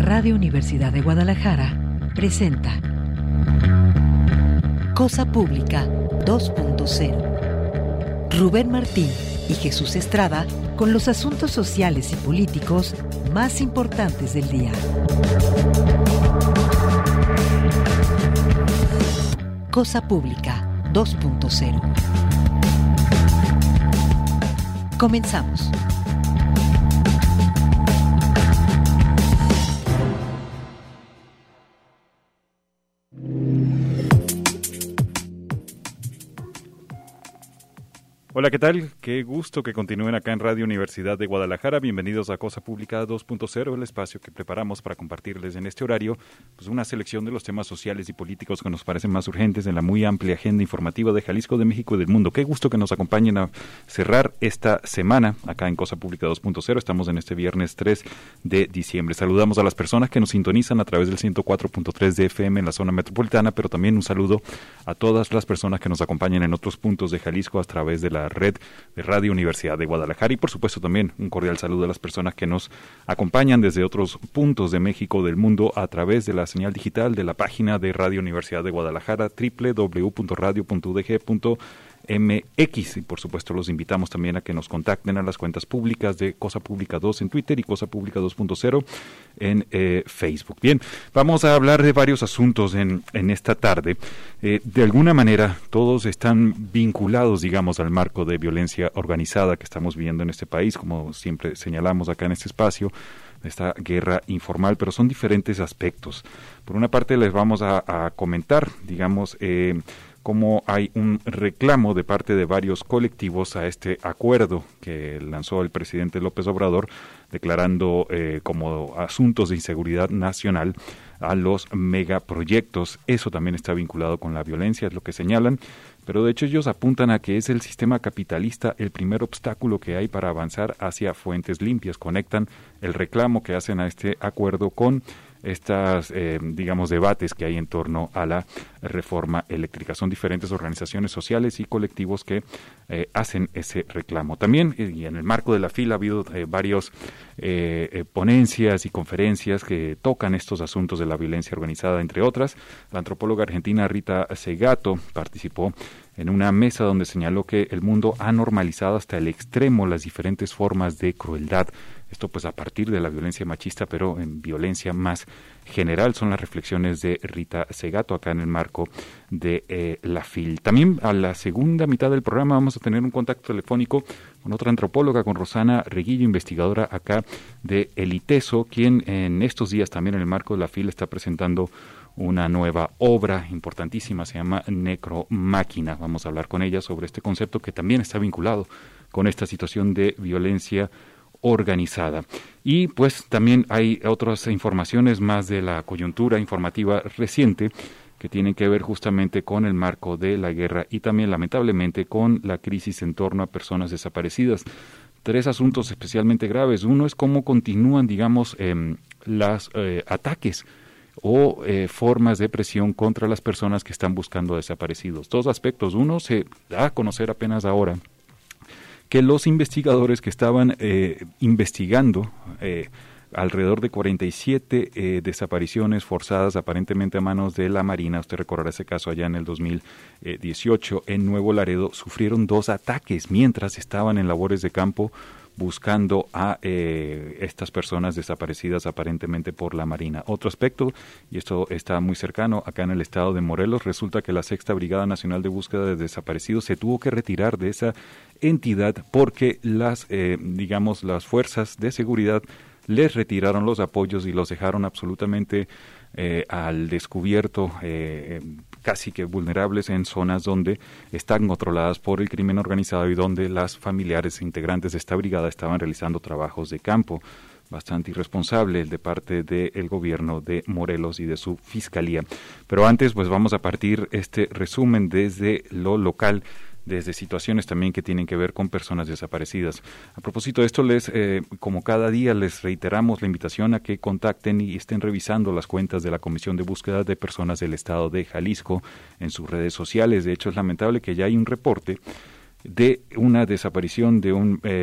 Radio Universidad de Guadalajara presenta Cosa Pública 2.0. Rubén Martín y Jesús Estrada con los asuntos sociales y políticos más importantes del día. Cosa Pública 2.0. Comenzamos. Hola, ¿qué tal? Qué gusto que continúen acá en Radio Universidad de Guadalajara. Bienvenidos a Cosa Pública 2.0, el espacio que preparamos para compartirles en este horario pues una selección de los temas sociales y políticos que nos parecen más urgentes en la muy amplia agenda informativa de Jalisco, de México y del mundo. Qué gusto que nos acompañen a cerrar esta semana acá en Cosa Pública 2.0. Estamos en este viernes 3 de diciembre. Saludamos a las personas que nos sintonizan a través del 104.3 de FM en la zona metropolitana, pero también un saludo a todas las personas que nos acompañan en otros puntos de Jalisco a través de la red de Radio Universidad de Guadalajara y por supuesto también un cordial saludo a las personas que nos acompañan desde otros puntos de México, del mundo, a través de la señal digital de la página de Radio Universidad de Guadalajara, www.radio.udg.mx, y por supuesto los invitamos también a que nos contacten a las cuentas públicas de Cosa Pública 2 en Twitter y Cosa Pública 2.0 en Facebook. Bien, vamos a hablar de varios asuntos en esta tarde. De alguna manera todos están vinculados, digamos, al marco de violencia organizada que estamos viviendo en este país, como siempre señalamos acá en este espacio, esta guerra informal, pero son diferentes aspectos. Por una parte les vamos a comentar, digamos, cómo hay un reclamo de parte de varios colectivos a este acuerdo que lanzó el presidente López Obrador, declarando como asuntos de inseguridad nacional a los megaproyectos. Eso también está vinculado con la violencia, es lo que señalan, pero de hecho ellos apuntan a que es el sistema capitalista el primer obstáculo que hay para avanzar hacia fuentes limpias. Conectan el reclamo que hacen a este acuerdo con estas, digamos, debates que hay en torno a la reforma eléctrica. Son diferentes organizaciones sociales y colectivos que hacen ese reclamo. También, y en el marco de la fila, ha habido varios ponencias y conferencias que tocan estos asuntos de la violencia organizada, entre otras. La antropóloga argentina Rita Segato participó en una mesa donde señaló que el mundo ha normalizado hasta el extremo las diferentes formas de crueldad. Esto pues a partir de la violencia machista, pero en violencia más general. Son las reflexiones de Rita Segato acá en el marco de la FIL. También a la segunda mitad del programa vamos a tener un contacto telefónico con otra antropóloga, con Rosana Reguillo, investigadora acá de El ITESO, quien en estos días también en el marco de la FIL está presentando una nueva obra importantísima, se llama Necromáquina. Vamos a hablar con ella sobre este concepto que también está vinculado con esta situación de violencia organizada. Y pues también hay otras informaciones más de la coyuntura informativa reciente que tienen que ver justamente con el marco de la guerra y también lamentablemente con la crisis en torno a personas desaparecidas. Tres asuntos especialmente graves. Uno es cómo continúan, digamos, los ataques o formas de presión contra las personas que están buscando desaparecidos. Dos aspectos. Uno, se da a conocer apenas ahora que los investigadores que estaban investigando alrededor de 47 desapariciones forzadas aparentemente a manos de la Marina, usted recordará ese caso allá en el 2018 en Nuevo Laredo, sufrieron 2 ataques mientras estaban en labores de campo buscando a estas personas desaparecidas aparentemente por la Marina. Otro aspecto, y esto está muy cercano, acá en el estado de Morelos, resulta que la Sexta Brigada Nacional de Búsqueda de Desaparecidos se tuvo que retirar de esa entidad porque las fuerzas de seguridad les retiraron los apoyos y los dejaron absolutamente al descubierto, casi que vulnerables en zonas donde están controladas por el crimen organizado y donde las familiares e integrantes de esta brigada estaban realizando trabajos de campo. Bastante irresponsable de parte del gobierno de Morelos y de su fiscalía. Pero antes, pues vamos a partir este resumen desde lo local, desde situaciones también que tienen que ver con personas desaparecidas. A propósito de esto, como cada día, les reiteramos la invitación a que contacten y estén revisando las cuentas de la Comisión de Búsqueda de Personas del Estado de Jalisco en sus redes sociales. De hecho, es lamentable que ya hay un reporte de una desaparición de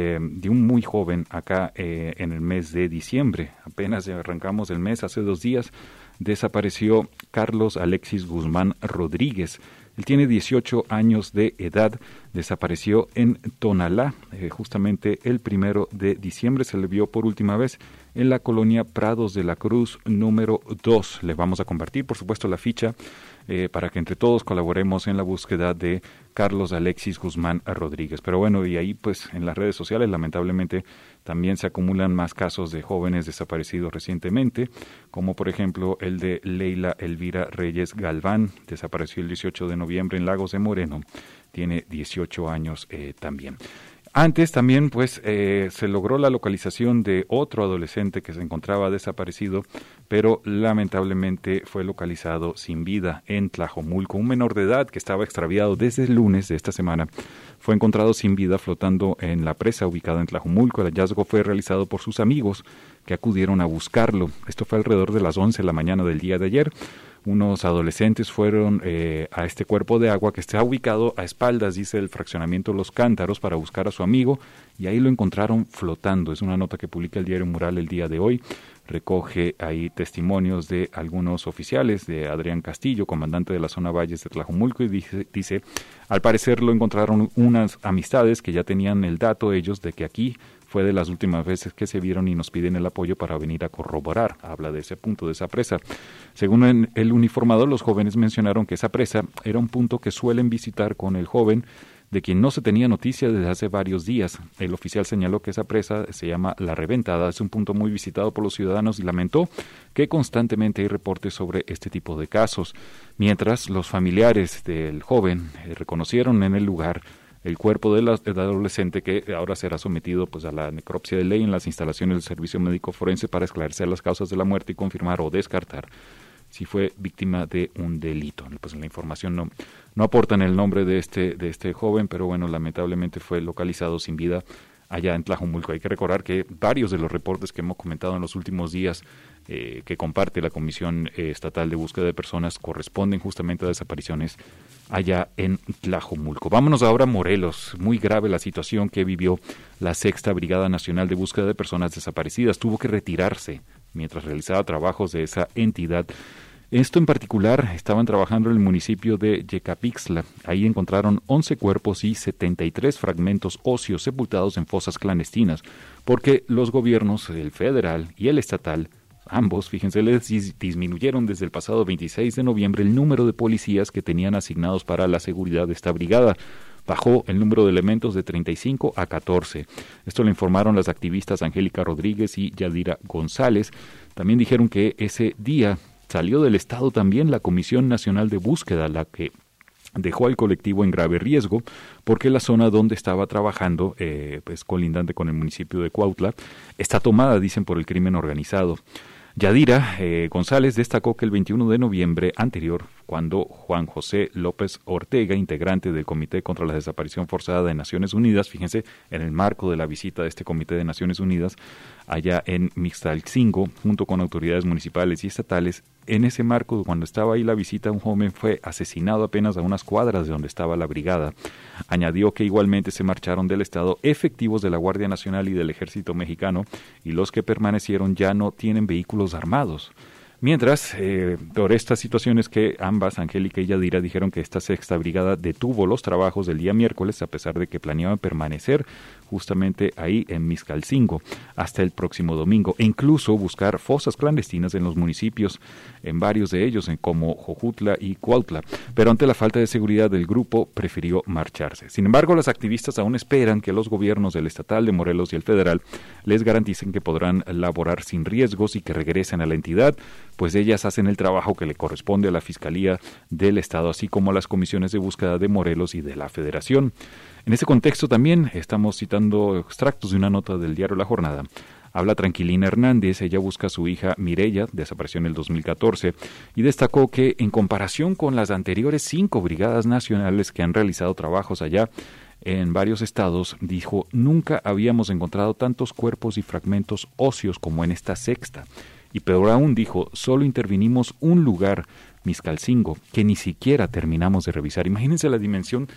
un muy joven acá en el mes de diciembre. Apenas arrancamos el mes, hace 2 días, desapareció Carlos Alexis Guzmán Rodríguez. Él tiene 18 años de edad, desapareció en Tonalá, justamente el 1 de diciembre se le vio por última vez en la colonia Prados de la Cruz número 2. Le vamos a compartir, por supuesto, la ficha para que entre todos colaboremos en la búsqueda de Carlos Alexis Guzmán Rodríguez. Pero bueno, y ahí pues en las redes sociales lamentablemente también se acumulan más casos de jóvenes desaparecidos recientemente, como por ejemplo el de Leila Elvira Reyes Galván, desapareció el 18 de noviembre en Lagos de Moreno, tiene 18 años también. Antes también pues se logró la localización de otro adolescente que se encontraba desaparecido, pero lamentablemente fue localizado sin vida en Tlajomulco. Un menor de edad que estaba extraviado desde el lunes de esta semana fue encontrado sin vida flotando en la presa ubicada en Tlajomulco. El hallazgo fue realizado por sus amigos que acudieron a buscarlo. Esto fue alrededor de las 11 de la mañana del día de ayer. Unos adolescentes fueron a este cuerpo de agua que está ubicado a espaldas, dice el fraccionamiento Los Cántaros, para buscar a su amigo, y ahí lo encontraron flotando. Es una nota que publica el diario Mural el día de hoy. Recoge ahí testimonios de algunos oficiales, de Adrián Castillo, comandante de la zona Valles de Tlajomulco, y dice, al parecer lo encontraron unas amistades que ya tenían el dato ellos de que aquí fue de las últimas veces que se vieron y nos piden el apoyo para venir a corroborar. Habla de ese punto, de esa presa. Según el uniformado, los jóvenes mencionaron que esa presa era un punto que suelen visitar con el joven, de quien no se tenía noticia desde hace varios días. El oficial señaló que esa presa se llama La Reventada, es un punto muy visitado por los ciudadanos y lamentó que constantemente hay reportes sobre este tipo de casos. Mientras, los familiares del joven reconocieron en el lugar el cuerpo del adolescente, que ahora será sometido pues a la necropsia de ley en las instalaciones del Servicio Médico Forense para esclarecer las causas de la muerte y confirmar o descartar si fue víctima de un delito. Pues la información no aportan el nombre de este joven, pero bueno, lamentablemente fue localizado sin vida allá en Tlajomulco. Hay que recordar que varios de los reportes que hemos comentado en los últimos días que comparte la Comisión Estatal de Búsqueda de Personas corresponden justamente a desapariciones allá en Tlajomulco. Vámonos ahora a Morelos. Muy grave la situación que vivió la 6ª Brigada Nacional de Búsqueda de Personas Desaparecidas. Tuvo que retirarse mientras realizaba trabajos de esa entidad. Esto en particular, estaban trabajando en el municipio de Yecapixtla. Ahí encontraron 11 cuerpos y 73 fragmentos óseos sepultados en fosas clandestinas, porque los gobiernos, el federal y el estatal, ambos, fíjense, les disminuyeron desde el pasado 26 de noviembre el número de policías que tenían asignados para la seguridad de esta brigada. Bajó el número de elementos de 35 a 14. Esto lo informaron las activistas Angélica Rodríguez y Yadira González. También dijeron que ese día salió del Estado también la Comisión Nacional de Búsqueda, la que dejó al colectivo en grave riesgo porque la zona donde estaba trabajando, pues colindante con el municipio de Cuautla, está tomada, dicen, por el crimen organizado. Yadira González destacó que el 21 de noviembre anterior, cuando Juan José López Ortega, integrante del Comité contra la Desaparición Forzada de Naciones Unidas, fíjense, en el marco de la visita de este Comité de Naciones Unidas allá en Mixtalcingo, junto con autoridades municipales y estatales, en ese marco, cuando estaba ahí la visita, un joven fue asesinado apenas a unas cuadras de donde estaba la brigada. Añadió que igualmente se marcharon del Estado efectivos de la Guardia Nacional y del Ejército Mexicano, y los que permanecieron ya no tienen vehículos armados. Mientras, por estas situaciones que ambas, Angélica y Yadira, dijeron que esta 6ª Brigada detuvo los trabajos del día miércoles, a pesar de que planeaban permanecer justamente ahí en Mixcalcingo hasta el próximo domingo, e incluso buscar fosas clandestinas en los municipios, en varios de ellos, como Jojutla y Cuautla, pero ante la falta de seguridad del grupo prefirió marcharse. Sin embargo, las activistas aún esperan que los gobiernos del estatal de Morelos y el federal les garanticen que podrán laborar sin riesgos y que regresen a la entidad, pues ellas hacen el trabajo que le corresponde a la Fiscalía del Estado, así como a las comisiones de búsqueda de Morelos y de la Federación. En ese contexto también estamos citando extractos de una nota del diario La Jornada. Habla Tranquilina Hernández, ella busca a su hija Mireya, desapareció en el 2014, y destacó que en comparación con las anteriores 5 brigadas nacionales que han realizado trabajos allá en varios estados, dijo, nunca habíamos encontrado tantos cuerpos y fragmentos óseos como en esta 6ª. Y peor aún, dijo, solo intervinimos un lugar, Mixcalcingo, que ni siquiera terminamos de revisar. Imagínense la dimensión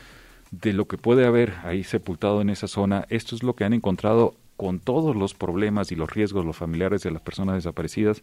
de lo que puede haber ahí sepultado en esa zona. Esto es lo que han encontrado con todos los problemas y los riesgos los familiares de las personas desaparecidas.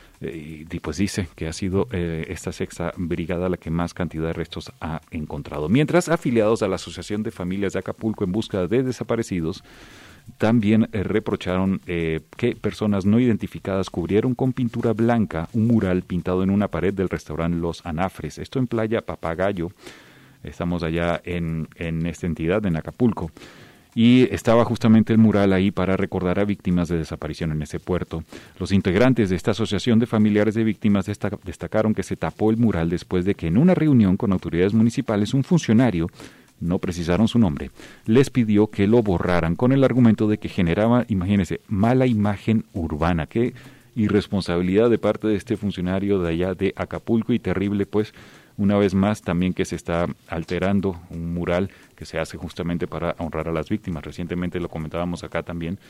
Y pues dice que ha sido esta sexta brigada la que más cantidad de restos ha encontrado. Mientras, afiliados a la Asociación de Familias de Acapulco en Búsqueda de Desaparecidos también reprocharon que personas no identificadas cubrieron con pintura blanca un mural pintado en una pared del restaurante Los Anafres, esto en Playa Papagayo. Estamos allá en esta entidad, en Acapulco. Y estaba justamente el mural ahí para recordar a víctimas de desaparición en ese puerto. Los integrantes de esta asociación de familiares de víctimas destacaron que se tapó el mural después de que en una reunión con autoridades municipales un funcionario, no precisaron su nombre, les pidió que lo borraran con el argumento de que generaba, imagínense, mala imagen urbana. Qué irresponsabilidad de parte de este funcionario de allá de Acapulco, y terrible pues una vez más también que se está alterando un mural que se hace justamente para honrar a las víctimas. Recientemente lo comentábamos acá también,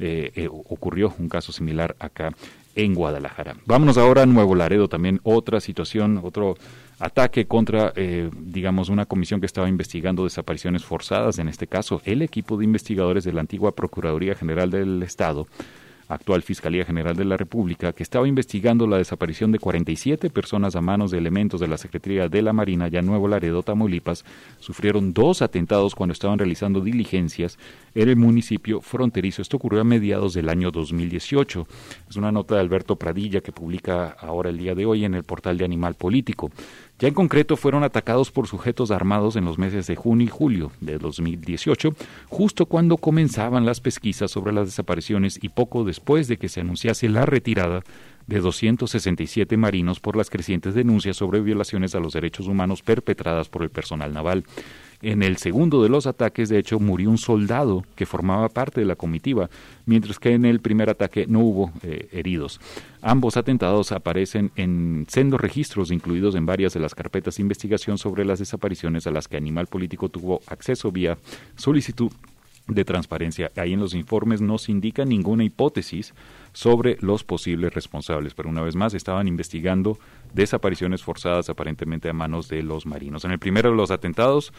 ocurrió un caso similar acá en Guadalajara. Vámonos ahora a Nuevo Laredo, también otra situación, otro ataque contra, digamos, una comisión que estaba investigando desapariciones forzadas. En este caso, el equipo de investigadores de la antigua Procuraduría General del Estado, actual Fiscalía General de la República, que estaba investigando la desaparición de 47 personas a manos de elementos de la Secretaría de la Marina allá en Nuevo Laredo, Tamaulipas, sufrieron 2 atentados cuando estaban realizando diligencias en el municipio fronterizo. Esto ocurrió a mediados del año 2018. Es una nota de Alberto Pradilla que publica ahora el día de hoy en el portal de Animal Político. Ya en concreto fueron atacados por sujetos armados en los meses de junio y julio de 2018, justo cuando comenzaban las pesquisas sobre las desapariciones y poco después de que se anunciase la retirada de 267 marinos por las crecientes denuncias sobre violaciones a los derechos humanos perpetradas por el personal naval. En el segundo de los ataques, de hecho, murió un soldado que formaba parte de la comitiva, mientras que en el primer ataque no hubo heridos. Ambos atentados aparecen en sendos registros incluidos en varias de las carpetas de investigación sobre las desapariciones a las que Animal Político tuvo acceso vía solicitud de transparencia. Ahí en los informes no se indica ninguna hipótesis sobre los posibles responsables, pero una vez más estaban investigando desapariciones forzadas aparentemente a manos de los marinos. En el primero de los atentados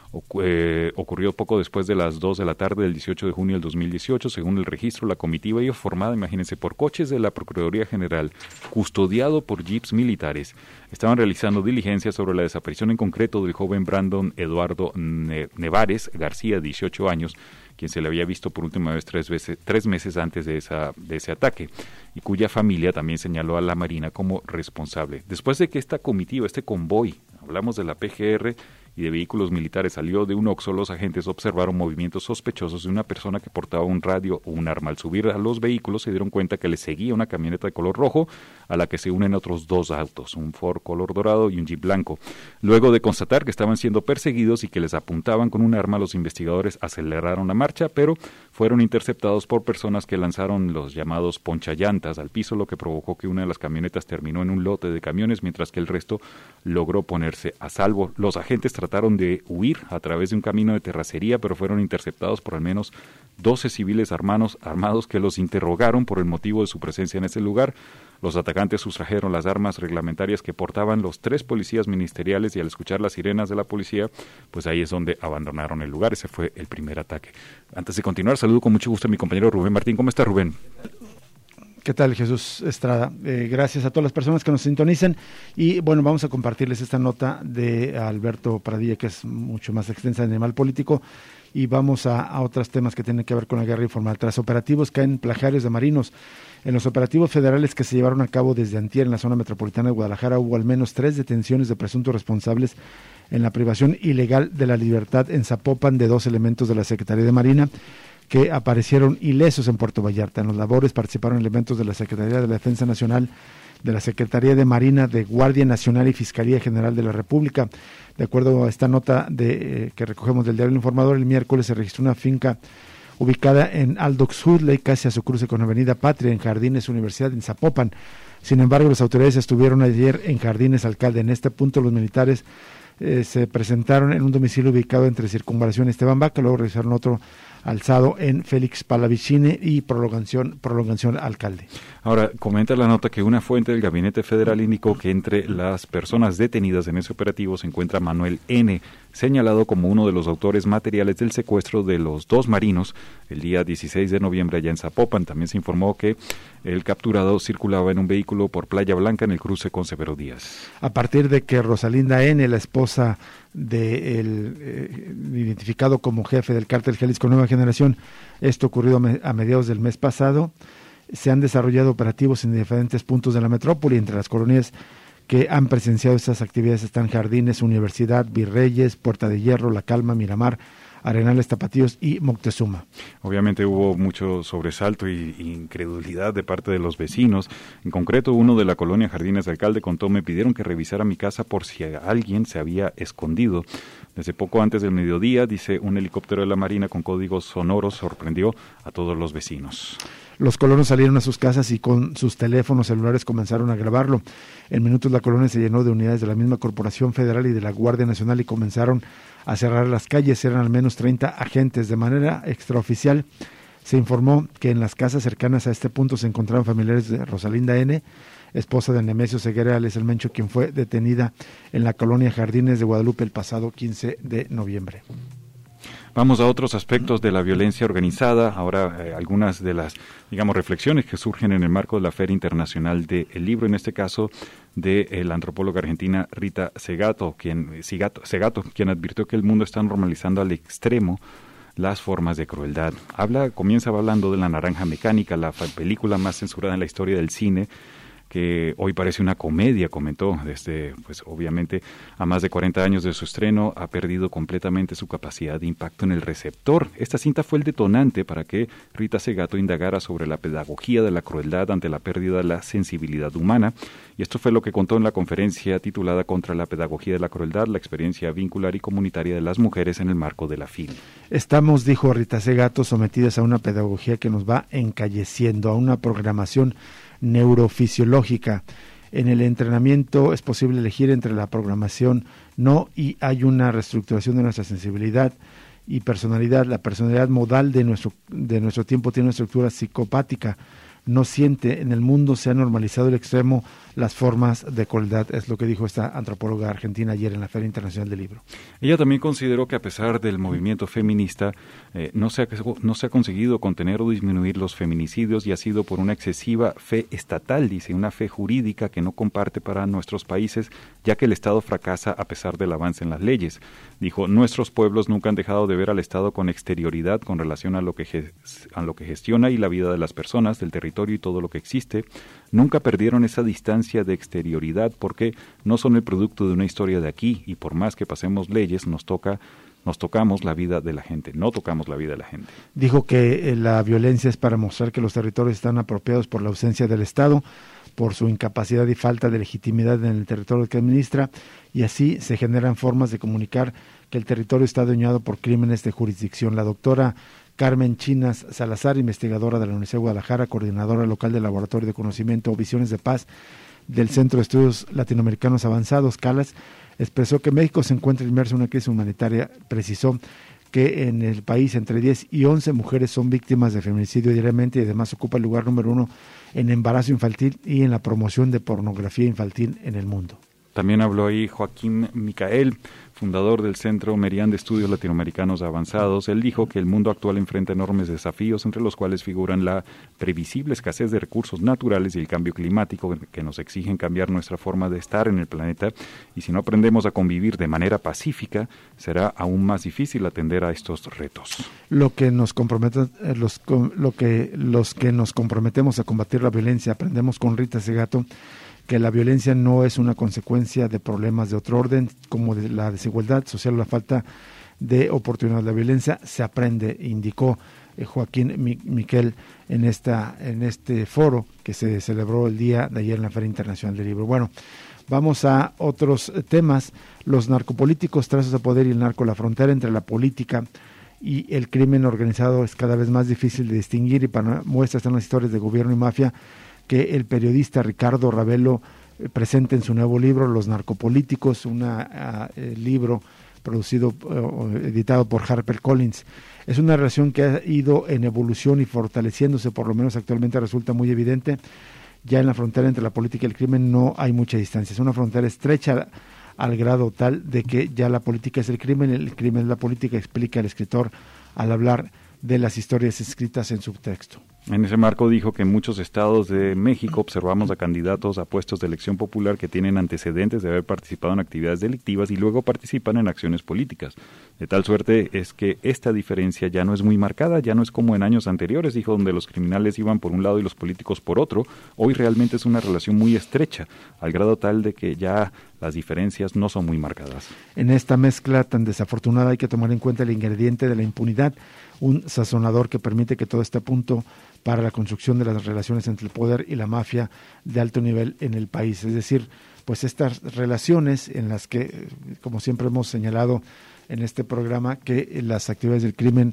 ocurrió poco después de las 2 de la tarde del 18 de junio del 2018. Según el registro, la comitiva iba formada, imagínense, por coches de la Procuraduría General, custodiado por jeeps militares. Estaban realizando diligencias sobre la desaparición en concreto del joven Brandon Eduardo Nevares García, 18 años, quien se le había visto por última vez 3 meses antes de ese ataque, y cuya familia también señaló a la Marina como responsable. Después de que esta comitiva, este convoy, hablamos de la PGR y de vehículos militares, salió de un Oxxo, los agentes observaron movimientos sospechosos de una persona que portaba un radio o un arma. Al subir a los vehículos se dieron cuenta que le seguía una camioneta de color rojo a la que se unen otros 2 autos, un Ford color dorado y un Jeep blanco. Luego de constatar que estaban siendo perseguidos y que les apuntaban con un arma, los investigadores aceleraron la marcha, pero fueron interceptados por personas que lanzaron los llamados ponchallantas al piso, lo que provocó que una de las camionetas terminó en un lote de camiones, mientras que el resto logró ponerse a salvo. Los agentes trataron de huir a través de un camino de terracería, pero fueron interceptados por al menos 12 civiles armados que los interrogaron por el motivo de su presencia en ese lugar. Los atacantes sustrajeron las armas reglamentarias que portaban los 3 policías ministeriales y al escuchar las sirenas de la policía, pues ahí es donde abandonaron el lugar. Ese fue el primer ataque. Antes de continuar, saludo con mucho gusto a mi compañero Rubén Martín. ¿Cómo está, Rubén? ¿Qué tal, Jesús Estrada? Gracias a todas las personas que nos sintonizan y bueno, vamos a compartirles esta nota de Alberto Pradilla, que es mucho más extensa en Animal Político, y vamos a otros temas que tienen que ver con la guerra informal. Tras operativos caen plagiarios de marinos. En los operativos federales que se llevaron a cabo desde antier en la zona metropolitana de Guadalajara hubo al menos 3 detenciones de presuntos responsables en la privación ilegal de la libertad en Zapopan de 2 elementos de la Secretaría de Marina que aparecieron ilesos en Puerto Vallarta. En los labores participaron elementos de la Secretaría de la Defensa Nacional, de la Secretaría de Marina, de Guardia Nacional y Fiscalía General de la República. De acuerdo a esta nota que recogemos del diario El Informador, el miércoles se registró una finca ubicada en Aldoxhudley, casi a su cruce con Avenida Patria, en Jardines Universidad, en Zapopan. Sin embargo, las autoridades estuvieron ayer en Jardines Alcalde. En este punto, los militares se presentaron en un domicilio ubicado entre Circunvalación y Esteban Vaca, luego realizaron otro alzado en Félix Palavicini y prolongación Alcalde. Ahora, comenta la nota que una fuente del Gabinete Federal indicó que entre las personas detenidas en ese operativo se encuentra Manuel N., señalado como uno de los autores materiales del secuestro de los 2 marinos el día 16 de noviembre allá en Zapopan. También se informó que el capturado circulaba en un vehículo por Playa Blanca en el cruce con Severo Díaz. A partir de que Rosalinda N., la esposa del identificado como jefe del cártel Jalisco Nueva Generación, esto ocurrido a mediados del mes pasado, se han desarrollado operativos en diferentes puntos de la metrópoli. Entre las colonias que han presenciado estas actividades están Jardines, Universidad, Virreyes, Puerta de Hierro, La Calma, Miramar, Arenales, Tapatíos y Moctezuma. Obviamente hubo mucho sobresalto y incredulidad de parte de los vecinos. En concreto, uno de la colonia Jardines de Alcalde contó: me pidieron que revisara mi casa por si alguien se había escondido. Desde poco antes del mediodía, dice, un helicóptero de la Marina con códigos sonoros sorprendió a todos los vecinos. Los colonos salieron a sus casas y con sus teléfonos celulares comenzaron a grabarlo. En minutos la colonia se llenó de unidades de la misma Corporación Federal y de la Guardia Nacional y comenzaron a cerrar las calles. Eran al menos 30 agentes. De manera extraoficial se informó que en las casas cercanas a este punto se encontraban familiares de Rosalinda N., esposa de Nemesio Ceguera alias El Mencho, quien fue detenida en la colonia Jardines de Guadalupe el pasado 15 de noviembre. Vamos a otros aspectos de la violencia organizada. Ahora algunas de las, reflexiones que surgen en el marco de la Feria Internacional del Libro, en este caso de la antropóloga argentina Rita Segato, quien advirtió que el mundo está normalizando al extremo las formas de crueldad. Comienza hablando de La Naranja Mecánica, la película más censurada en la historia del cine, que hoy parece una comedia, comentó. Pues obviamente a más de 40 años de su estreno ha perdido completamente su capacidad de impacto en el receptor. Esta cinta fue el detonante para que Rita Segato indagara sobre la pedagogía de la crueldad ante la pérdida de la sensibilidad humana, y esto fue lo que contó en la conferencia titulada Contra la pedagogía de la crueldad, la experiencia vincular y comunitaria de las mujeres en el marco de la FIL. Estamos, dijo Rita Segato, sometidas a una pedagogía que nos va encalleciendo, a una programación neurofisiológica. En el entrenamiento es posible elegir entre la programación y hay una reestructuración de nuestra sensibilidad y personalidad. La personalidad modal de nuestro tiempo tiene una estructura psicopática. No siente, en el mundo se ha normalizado el extremo las formas de crueldad, es lo que dijo esta antropóloga argentina ayer en la Feria Internacional del Libro. Ella también consideró que a pesar del movimiento feminista, no se ha conseguido contener o disminuir los feminicidios, y ha sido por una excesiva fe estatal, dice, una fe jurídica que no comparte para nuestros países, ya que el Estado fracasa a pesar del avance en las leyes. Dijo, nuestros pueblos nunca han dejado de ver al Estado con exterioridad con relación a lo que gestiona y la vida de las personas, del territorio y todo lo que existe. Nunca perdieron esa distancia de exterioridad porque no son el producto de una historia de aquí, y por más que pasemos leyes nos tocamos la vida de la gente, no tocamos la vida de la gente. Dijo que la violencia es para mostrar que los territorios están apropiados por la ausencia del Estado, por su incapacidad y falta de legitimidad en el territorio que administra, y así se generan formas de comunicar que el territorio está adueñado por crímenes de jurisdicción. La doctora Carmen Chinas Salazar, investigadora de la Universidad de Guadalajara, coordinadora local del Laboratorio de Conocimiento Visiones de Paz del Centro de Estudios Latinoamericanos Avanzados, CALAS, expresó que México se encuentra inmerso en una crisis humanitaria. Precisó que en el país entre 10 y 11 mujeres son víctimas de feminicidio diariamente, y además ocupa el lugar número 1 en embarazo infantil y en la promoción de pornografía infantil en el mundo. También habló ahí Joaquín Micael, fundador del Centro Merian de Estudios Latinoamericanos Avanzados. Él dijo que el mundo actual enfrenta enormes desafíos, entre los cuales figuran la previsible escasez de recursos naturales y el cambio climático, que nos exigen cambiar nuestra forma de estar en el planeta, y si no aprendemos a convivir de manera pacífica, será aún más difícil atender a estos retos. Los que nos comprometemos a combatir la violencia, aprendemos con Rita Segato que la violencia no es una consecuencia de problemas de otro orden, como de la desigualdad social o la falta de oportunidad. La violencia se aprende, indicó Joaquín Miquel en este foro que se celebró el día de ayer en la Feria Internacional del Libro. Bueno, vamos a otros temas. Los narcopolíticos, trazos de poder y el narco. La frontera entre la política y el crimen organizado es cada vez más difícil de distinguir, y para muestra están las historias de gobierno y mafia que el periodista Ricardo Ravelo presenta en su nuevo libro, Los narcopolíticos, un libro editado por HarperCollins. Es una relación que ha ido en evolución y fortaleciéndose, por lo menos actualmente resulta muy evidente ya en la frontera entre la política y el crimen no hay mucha distancia. Es una frontera estrecha al grado tal de que ya la política es el crimen es la política, explica el escritor al hablar de las historias escritas en subtexto. En ese marco dijo que en muchos estados de México observamos a candidatos a puestos de elección popular que tienen antecedentes de haber participado en actividades delictivas y luego participan en acciones políticas. De tal suerte es que esta diferencia ya no es muy marcada, ya no es como en años anteriores, dijo, donde los criminales iban por un lado y los políticos por otro. Hoy realmente es una relación muy estrecha, al grado tal de que ya las diferencias no son muy marcadas. En esta mezcla tan desafortunada hay que tomar en cuenta el ingrediente de la impunidad, un sazonador que permite que todo esté a punto para la construcción de las relaciones entre el poder y la mafia de alto nivel en el país. Es decir, pues estas relaciones en las que, como siempre hemos señalado en este programa, que las actividades del crimen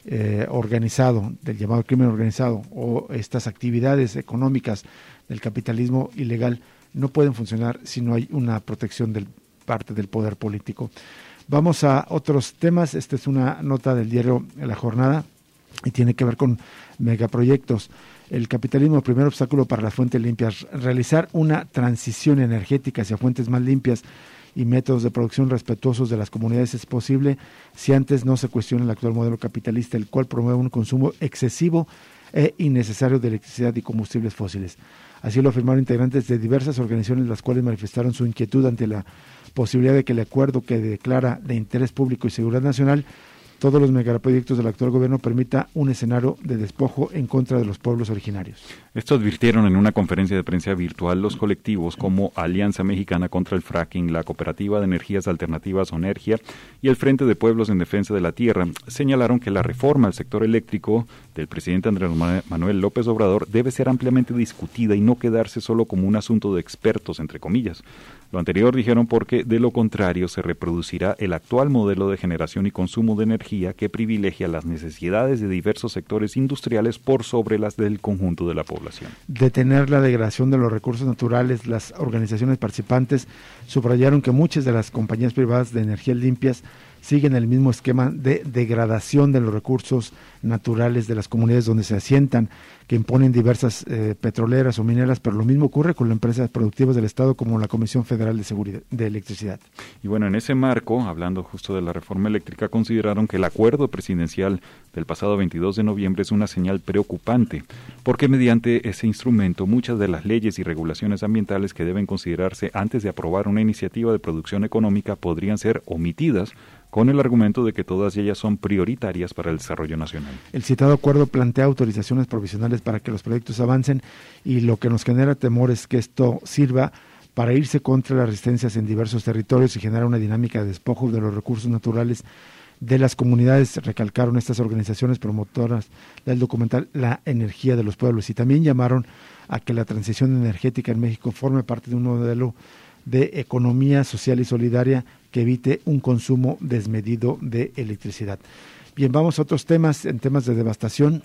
organizado, del llamado crimen organizado, o estas actividades económicas del capitalismo ilegal no pueden funcionar si no hay una protección de parte del poder político. Vamos a otros temas. Esta es una nota del diario La Jornada y tiene que ver con megaproyectos. El capitalismo, primer obstáculo para las fuentes limpias. Realizar una transición energética hacia fuentes más limpias y métodos de producción respetuosos de las comunidades es posible si antes no se cuestiona el actual modelo capitalista, el cual promueve un consumo excesivo e innecesario de electricidad y combustibles fósiles. Así lo afirmaron integrantes de diversas organizaciones, las cuales manifestaron su inquietud ante la posibilidad de que el acuerdo que declara de interés público y seguridad nacional todos los megaproyectos del actual gobierno permita un escenario de despojo en contra de los pueblos originarios. Esto advirtieron en una conferencia de prensa virtual los colectivos como Alianza Mexicana contra el Fracking, la Cooperativa de Energías Alternativas Onergia y el Frente de Pueblos en Defensa de la Tierra. Señalaron que la reforma al sector eléctrico del presidente Andrés Manuel López Obrador debe ser ampliamente discutida y no quedarse solo como un asunto de expertos, entre comillas. Lo anterior dijeron porque de lo contrario se reproducirá el actual modelo de generación y consumo de energía que privilegia las necesidades de diversos sectores industriales por sobre las del conjunto de la población. Detener la degradación de los recursos naturales. Las organizaciones participantes subrayaron que muchas de las compañías privadas de energías limpias siguen el mismo esquema de degradación de los recursos naturales de las comunidades donde se asientan, que imponen diversas petroleras o mineras, pero lo mismo ocurre con las empresas productivas del Estado como la Comisión Federal de Seguridad de Electricidad. Y bueno, en ese marco, hablando justo de la reforma eléctrica, consideraron que el acuerdo presidencial del pasado 22 de noviembre es una señal preocupante, porque mediante ese instrumento muchas de las leyes y regulaciones ambientales que deben considerarse antes de aprobar una iniciativa de producción económica podrían ser omitidas, con el argumento de que todas ellas son prioritarias para el desarrollo nacional. El citado acuerdo plantea autorizaciones provisionales para que los proyectos avancen y lo que nos genera temor es que esto sirva para irse contra las resistencias en diversos territorios y generar una dinámica de despojo de los recursos naturales de las comunidades, recalcaron estas organizaciones promotoras del documental La Energía de los Pueblos, y también llamaron a que la transición energética en México forme parte de un modelo de economía social y solidaria que evite un consumo desmedido de electricidad. Bien, vamos a otros temas, en temas de devastación.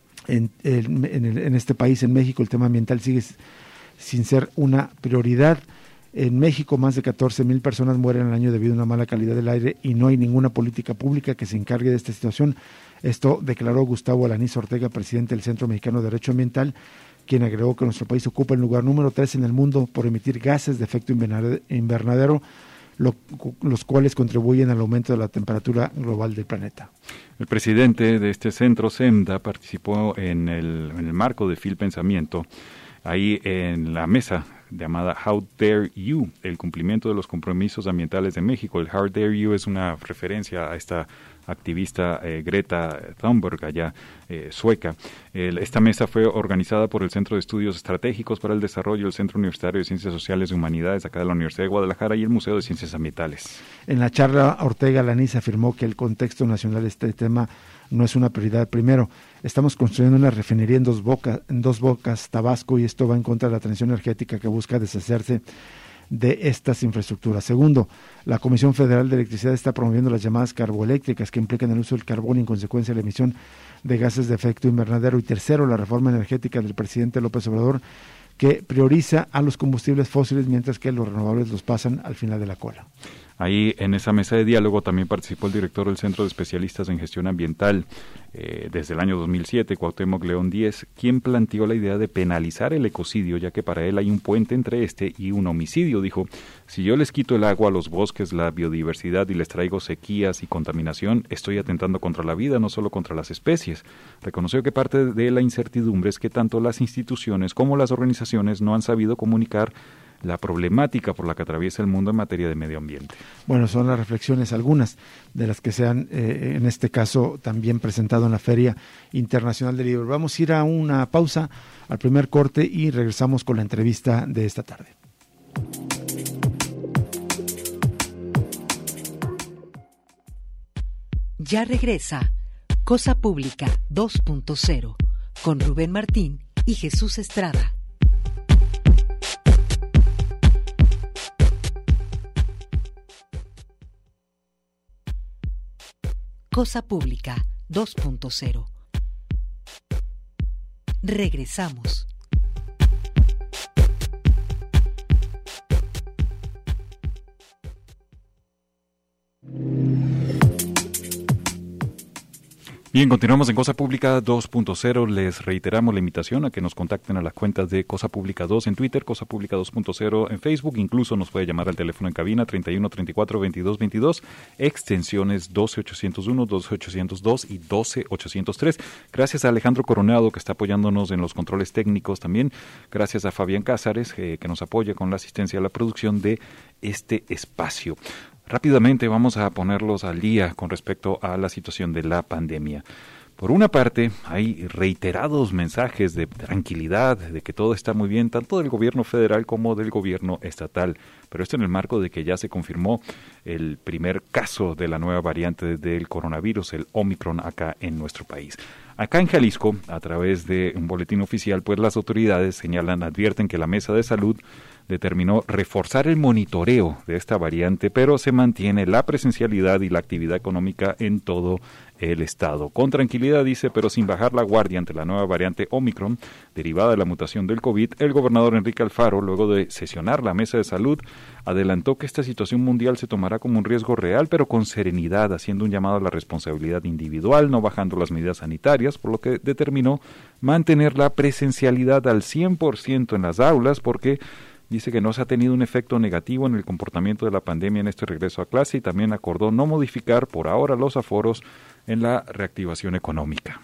En este país, en México, el tema ambiental sigue sin ser una prioridad. En México, más de 14,000 personas mueren al año debido a una mala calidad del aire y no hay ninguna política pública que se encargue de esta situación. Esto declaró Gustavo Alanís Ortega, presidente del Centro Mexicano de Derecho Ambiental, quien agregó que nuestro país ocupa el lugar número 3 en el mundo por emitir gases de efecto invernadero, los cuales contribuyen al aumento de la temperatura global del planeta. El presidente de este centro, SEMDA, participó en el marco de Fil Pensamiento, ahí en la mesa llamada How Dare You, el cumplimiento de los compromisos ambientales de México. El How Dare You es una referencia a esta activista Greta Thunberg, allá sueca. Esta mesa fue organizada por el Centro de Estudios Estratégicos para el Desarrollo, el Centro Universitario de Ciencias Sociales y Humanidades acá de la Universidad de Guadalajara y el Museo de Ciencias Ambientales. En la charla, Ortega Alanís afirmó que el contexto nacional de este tema no es una prioridad. Primero, estamos construyendo una refinería en Dos Bocas, Tabasco, y esto va en contra de la transición energética que busca deshacerse de estas infraestructuras. Segundo, la Comisión Federal de Electricidad está promoviendo las llamadas carboeléctricas, que implican el uso del carbón y en consecuencia la emisión de gases de efecto invernadero. Y tercero, la reforma energética del presidente López Obrador, que prioriza a los combustibles fósiles mientras que los renovables los pasan al final de la cola. Ahí en esa mesa de diálogo también participó el director del Centro de Especialistas en Gestión Ambiental desde el año 2007, Cuauhtémoc León Díez, quien planteó la idea de penalizar el ecocidio, ya que para él hay un puente entre este y un homicidio. Dijo, si yo les quito el agua a los bosques, la biodiversidad y les traigo sequías y contaminación, estoy atentando contra la vida, no solo contra las especies. Reconoció que parte de la incertidumbre es que tanto las instituciones como las organizaciones no han sabido comunicar la problemática por la que atraviesa el mundo en materia de medio ambiente. Bueno, son las reflexiones algunas de las que se han, en este caso, también presentado en la Feria Internacional del Libro. Vamos a ir a una pausa, al primer corte, y regresamos con la entrevista de esta tarde. Ya regresa Cosa Pública 2.0 con Rubén Martín y Jesús Estrada. Cosa Pública 2.0. Regresamos. Bien, continuamos en Cosa Pública 2.0. Les reiteramos la invitación a que nos contacten a las cuentas de Cosa Pública 2 en Twitter, Cosa Pública 2.0 en Facebook. Incluso nos puede llamar al teléfono en cabina 31 34 22 22, extensiones 12801, 12802 y 12803. Gracias a Alejandro Coronado, que está apoyándonos en los controles técnicos también. Gracias a Fabián Cázares, que nos apoya con la asistencia a la producción de este espacio. Rápidamente vamos a ponerlos al día con respecto a la situación de la pandemia. Por una parte, hay reiterados mensajes de tranquilidad, de que todo está muy bien, tanto del gobierno federal como del gobierno estatal, pero esto en el marco de que ya se confirmó el primer caso de la nueva variante del coronavirus, el Omicron, acá en nuestro país. Acá en Jalisco, a través de un boletín oficial, pues las autoridades advierten que la Mesa de Salud determinó reforzar el monitoreo de esta variante, pero se mantiene la presencialidad y la actividad económica en todo el estado. Con tranquilidad, dice, pero sin bajar la guardia ante la nueva variante Omicron, derivada de la mutación del COVID, el gobernador Enrique Alfaro, luego de sesionar la Mesa de Salud, adelantó que esta situación mundial se tomará como un riesgo real, pero con serenidad, haciendo un llamado a la responsabilidad individual, no bajando las medidas sanitarias, por lo que determinó mantener la presencialidad al 100% en las aulas, porque dice que no se ha tenido un efecto negativo en el comportamiento de la pandemia en este regreso a clase, y también acordó no modificar por ahora los aforos en la reactivación económica.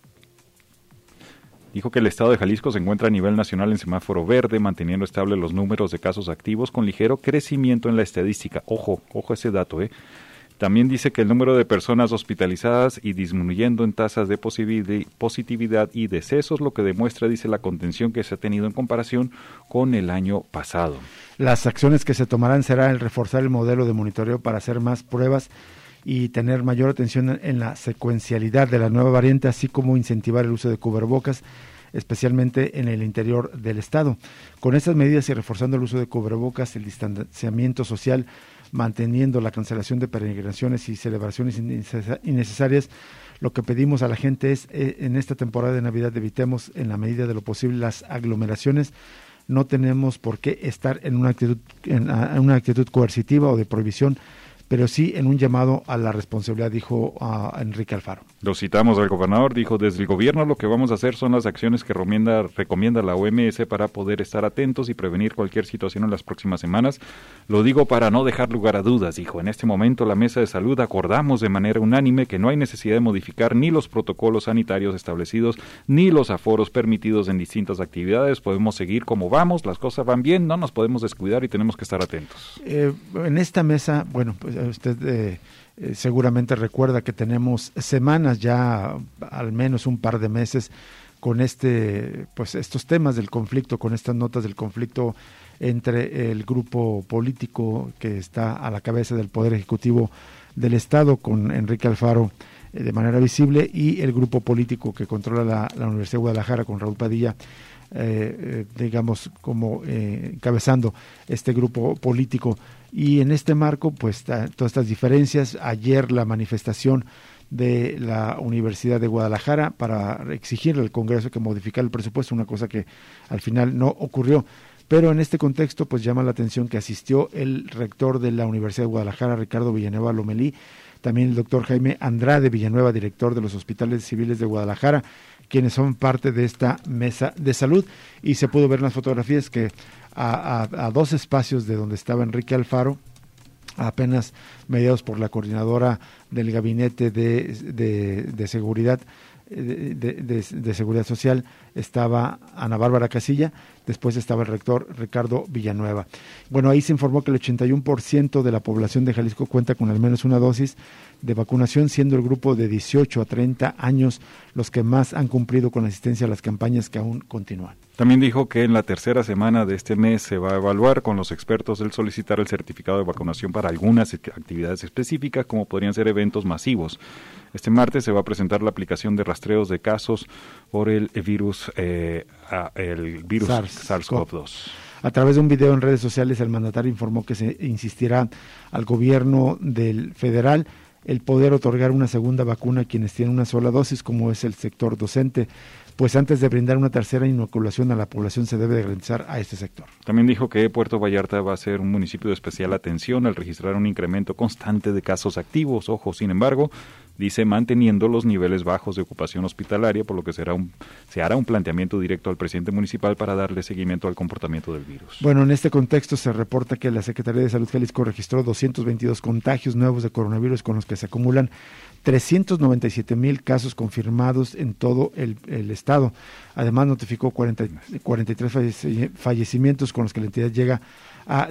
Dijo que el estado de Jalisco se encuentra a nivel nacional en semáforo verde, manteniendo estable los números de casos activos con ligero crecimiento en la estadística. Ojo ese dato, También dice que el número de personas hospitalizadas y disminuyendo en tasas de positividad y decesos, lo que demuestra, dice, la contención que se ha tenido en comparación con el año pasado. Las acciones que se tomarán será el reforzar el modelo de monitoreo para hacer más pruebas y tener mayor atención en la secuencialidad de la nueva variante, así como incentivar el uso de cubrebocas, especialmente en el interior del estado. Con estas medidas y reforzando el uso de cubrebocas, el distanciamiento social, manteniendo la cancelación de peregrinaciones y celebraciones innecesarias, lo que pedimos a la gente es, en esta temporada de Navidad, evitemos en la medida de lo posible las aglomeraciones. No tenemos por qué estar en una actitud coercitiva o de prohibición, pero sí en un llamado a la responsabilidad, dijo Enrique Alfaro. Lo citamos al gobernador, dijo, desde el gobierno lo que vamos a hacer son las acciones que recomienda la OMS para poder estar atentos y prevenir cualquier situación en las próximas semanas. Lo digo para no dejar lugar a dudas, dijo. En este momento la Mesa de Salud acordamos de manera unánime que no hay necesidad de modificar ni los protocolos sanitarios establecidos ni los aforos permitidos en distintas actividades. Podemos seguir como vamos, las cosas van bien, no nos podemos descuidar y tenemos que estar atentos. En esta mesa, bueno, pues usted seguramente recuerda que tenemos semanas ya, al menos un par de meses, con estos temas del conflicto, con estas notas del conflicto entre el grupo político que está a la cabeza del Poder Ejecutivo del Estado, con Enrique Alfaro de manera visible, y el grupo político que controla la Universidad de Guadalajara, con Raúl Padilla, digamos, como encabezando este grupo político. Y en este marco, pues, todas estas diferencias. Ayer la manifestación de la Universidad de Guadalajara para exigirle al Congreso que modificara el presupuesto, una cosa que al final no ocurrió. Pero en este contexto, pues llama la atención que asistió el rector de la Universidad de Guadalajara, Ricardo Villanueva Lomelí, también el doctor Jaime Andrade Villanueva, director de los Hospitales Civiles de Guadalajara, quienes son parte de esta mesa de salud, y se pudo ver en las fotografías que a 2 espacios de donde estaba Enrique Alfaro, apenas mediados por la coordinadora del gabinete de seguridad, de seguridad social, estaba Ana Bárbara Casilla, después estaba el rector Ricardo Villanueva. Bueno, ahí se informó que el 81% de la población de Jalisco cuenta con al menos una dosis de vacunación, siendo el grupo de 18 a 30 años los que más han cumplido con la asistencia a las campañas que aún continúan. También dijo que en la tercera semana de este mes se va a evaluar con los expertos el solicitar el certificado de vacunación para algunas actividades específicas, como podrían ser eventos masivos. Este martes se va a presentar la aplicación de rastreos de casos por el virus SARS-CoV-2. A través de un video en redes sociales, el mandatario informó que se insistirá al gobierno del federal el poder otorgar una segunda vacuna a quienes tienen una sola dosis, como es el sector docente, pues antes de brindar una tercera inoculación a la población se debe de garantizar a este sector. También dijo que Puerto Vallarta va a ser un municipio de especial atención al registrar un incremento constante de casos activos. Ojo, sin embargo, dice manteniendo los niveles bajos de ocupación hospitalaria, por lo que se hará un planteamiento directo al presidente municipal para darle seguimiento al comportamiento del virus. Bueno, en este contexto se reporta que la Secretaría de Salud Jalisco registró 222 contagios nuevos de coronavirus, con los que se acumulan 397,000 casos confirmados en todo el estado. Además, notificó 43 fallecimientos, con los que la entidad llega a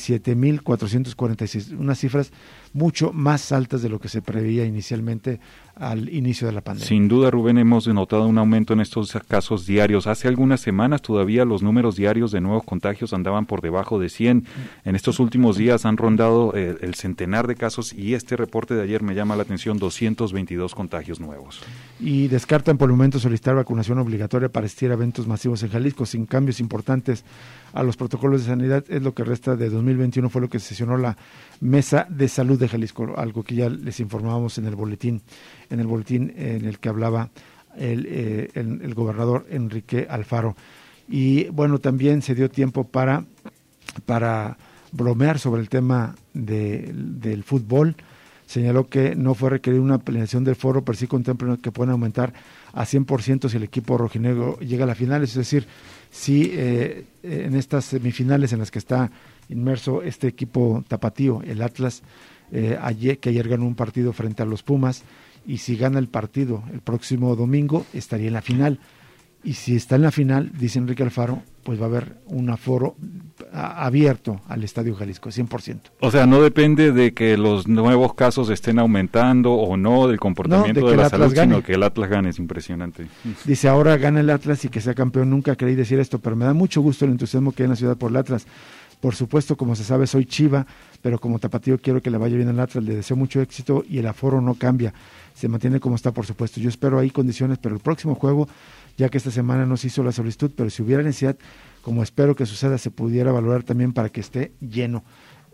17,446, unas cifras mucho más altas de lo que se preveía inicialmente al inicio de la pandemia. Sin duda, Rubén, hemos notado un aumento en estos casos diarios. Hace algunas semanas todavía los números diarios de nuevos contagios andaban por debajo de 100. En estos últimos días han rondado el centenar de casos, y este reporte de ayer me llama la atención, 222 contagios nuevos. Y descartan por el momento solicitar vacunación obligatoria para asistir a eventos masivos en Jalisco, sin cambios importantes a los protocolos de sanidad. Es lo que resta de 2021, fue lo que sesionó la Mesa de Salud de Jalisco, algo que ya les informábamos en el boletín en el que hablaba el gobernador Enrique Alfaro. Y bueno, también se dio tiempo para bromear sobre el tema del fútbol. Señaló que no fue requerida una planeación del foro, pero sí contemplan que pueden aumentar a 100% si el equipo rojinegro llega a la final. Es decir, si en estas semifinales en las que está inmerso este equipo tapatío, el Atlas, que ayer ganó un partido frente a los Pumas, y si gana el partido el próximo domingo estaría en la final. Y si está en la final, dice Enrique Alfaro, pues va a haber un aforo abierto al Estadio Jalisco, 100%. O sea, no depende de que los nuevos casos estén aumentando o no, del comportamiento de la salud, sino que el Atlas gane. Es impresionante. Dice, ahora gana el Atlas y que sea campeón. Nunca creí decir esto, pero me da mucho gusto el entusiasmo que hay en la ciudad por el Atlas. Por supuesto, como se sabe, soy Chiva, pero como tapatío quiero que le vaya bien al Atlas, le deseo mucho éxito y el aforo no cambia, se mantiene como está, por supuesto. Yo espero ahí condiciones, pero el próximo juego, ya que esta semana no se hizo la solicitud, pero si hubiera necesidad, como espero que suceda, se pudiera valorar también para que esté lleno.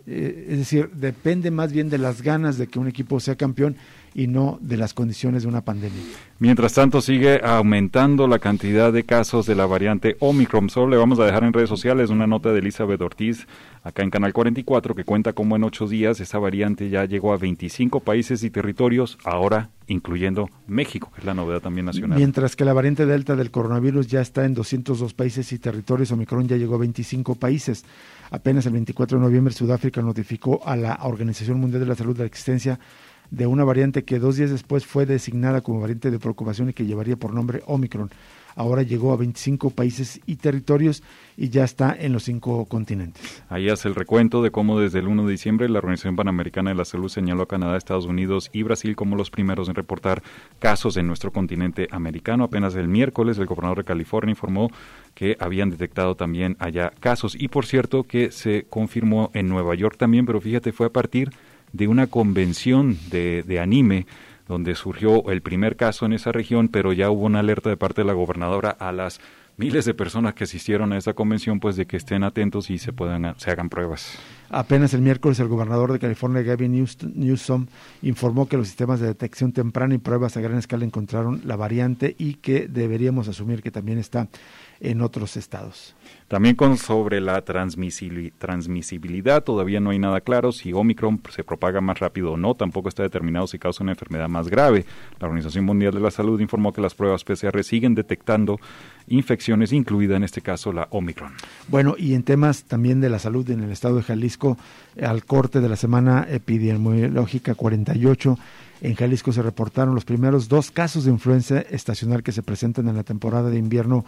Es decir, depende más bien de las ganas de que un equipo sea campeón y no de las condiciones de una pandemia. Mientras tanto, sigue aumentando la cantidad de casos de la variante Omicron. Solo le vamos a dejar en redes sociales una nota de Elizabeth Ortiz, acá en Canal 44, que cuenta cómo en 8 días esa variante ya llegó a 25 países y territorios, ahora incluyendo México, que es la novedad también nacional. Mientras que la variante Delta del coronavirus ya está en 202 países y territorios, Omicron ya llegó a 25 países. Apenas el 24 de noviembre, Sudáfrica notificó a la Organización Mundial de la Salud la existencia de una variante que 2 días después fue designada como variante de preocupación y que llevaría por nombre Omicron. Ahora llegó a 25 países y territorios y ya está en los 5 continentes. Ahí hace el recuento de cómo desde el 1 de diciembre la Organización Panamericana de la Salud señaló a Canadá, Estados Unidos y Brasil como los primeros en reportar casos en nuestro continente americano. Apenas el miércoles el gobernador de California informó que habían detectado también allá casos. Y por cierto que se confirmó en Nueva York también, pero fíjate, fue a partir de una convención de anime donde surgió el primer caso en esa región, pero ya hubo una alerta de parte de la gobernadora a las miles de personas que asistieron a esa convención, pues de que estén atentos y se hagan pruebas. Apenas el miércoles el gobernador de California, Gavin Newsom, informó que los sistemas de detección temprana y pruebas a gran escala encontraron la variante y que deberíamos asumir que también está en otros estados. También sobre la transmisibilidad, todavía no hay nada claro si Omicron se propaga más rápido o no, tampoco está determinado si causa una enfermedad más grave. La Organización Mundial de la Salud informó que las pruebas PCR siguen detectando infecciones, incluida en este caso la Omicron. Bueno, y en temas también de la salud en el estado de Jalisco, al corte de la semana epidemiológica 48, en Jalisco se reportaron los primeros 2 casos de influenza estacional que se presentan en la temporada de invierno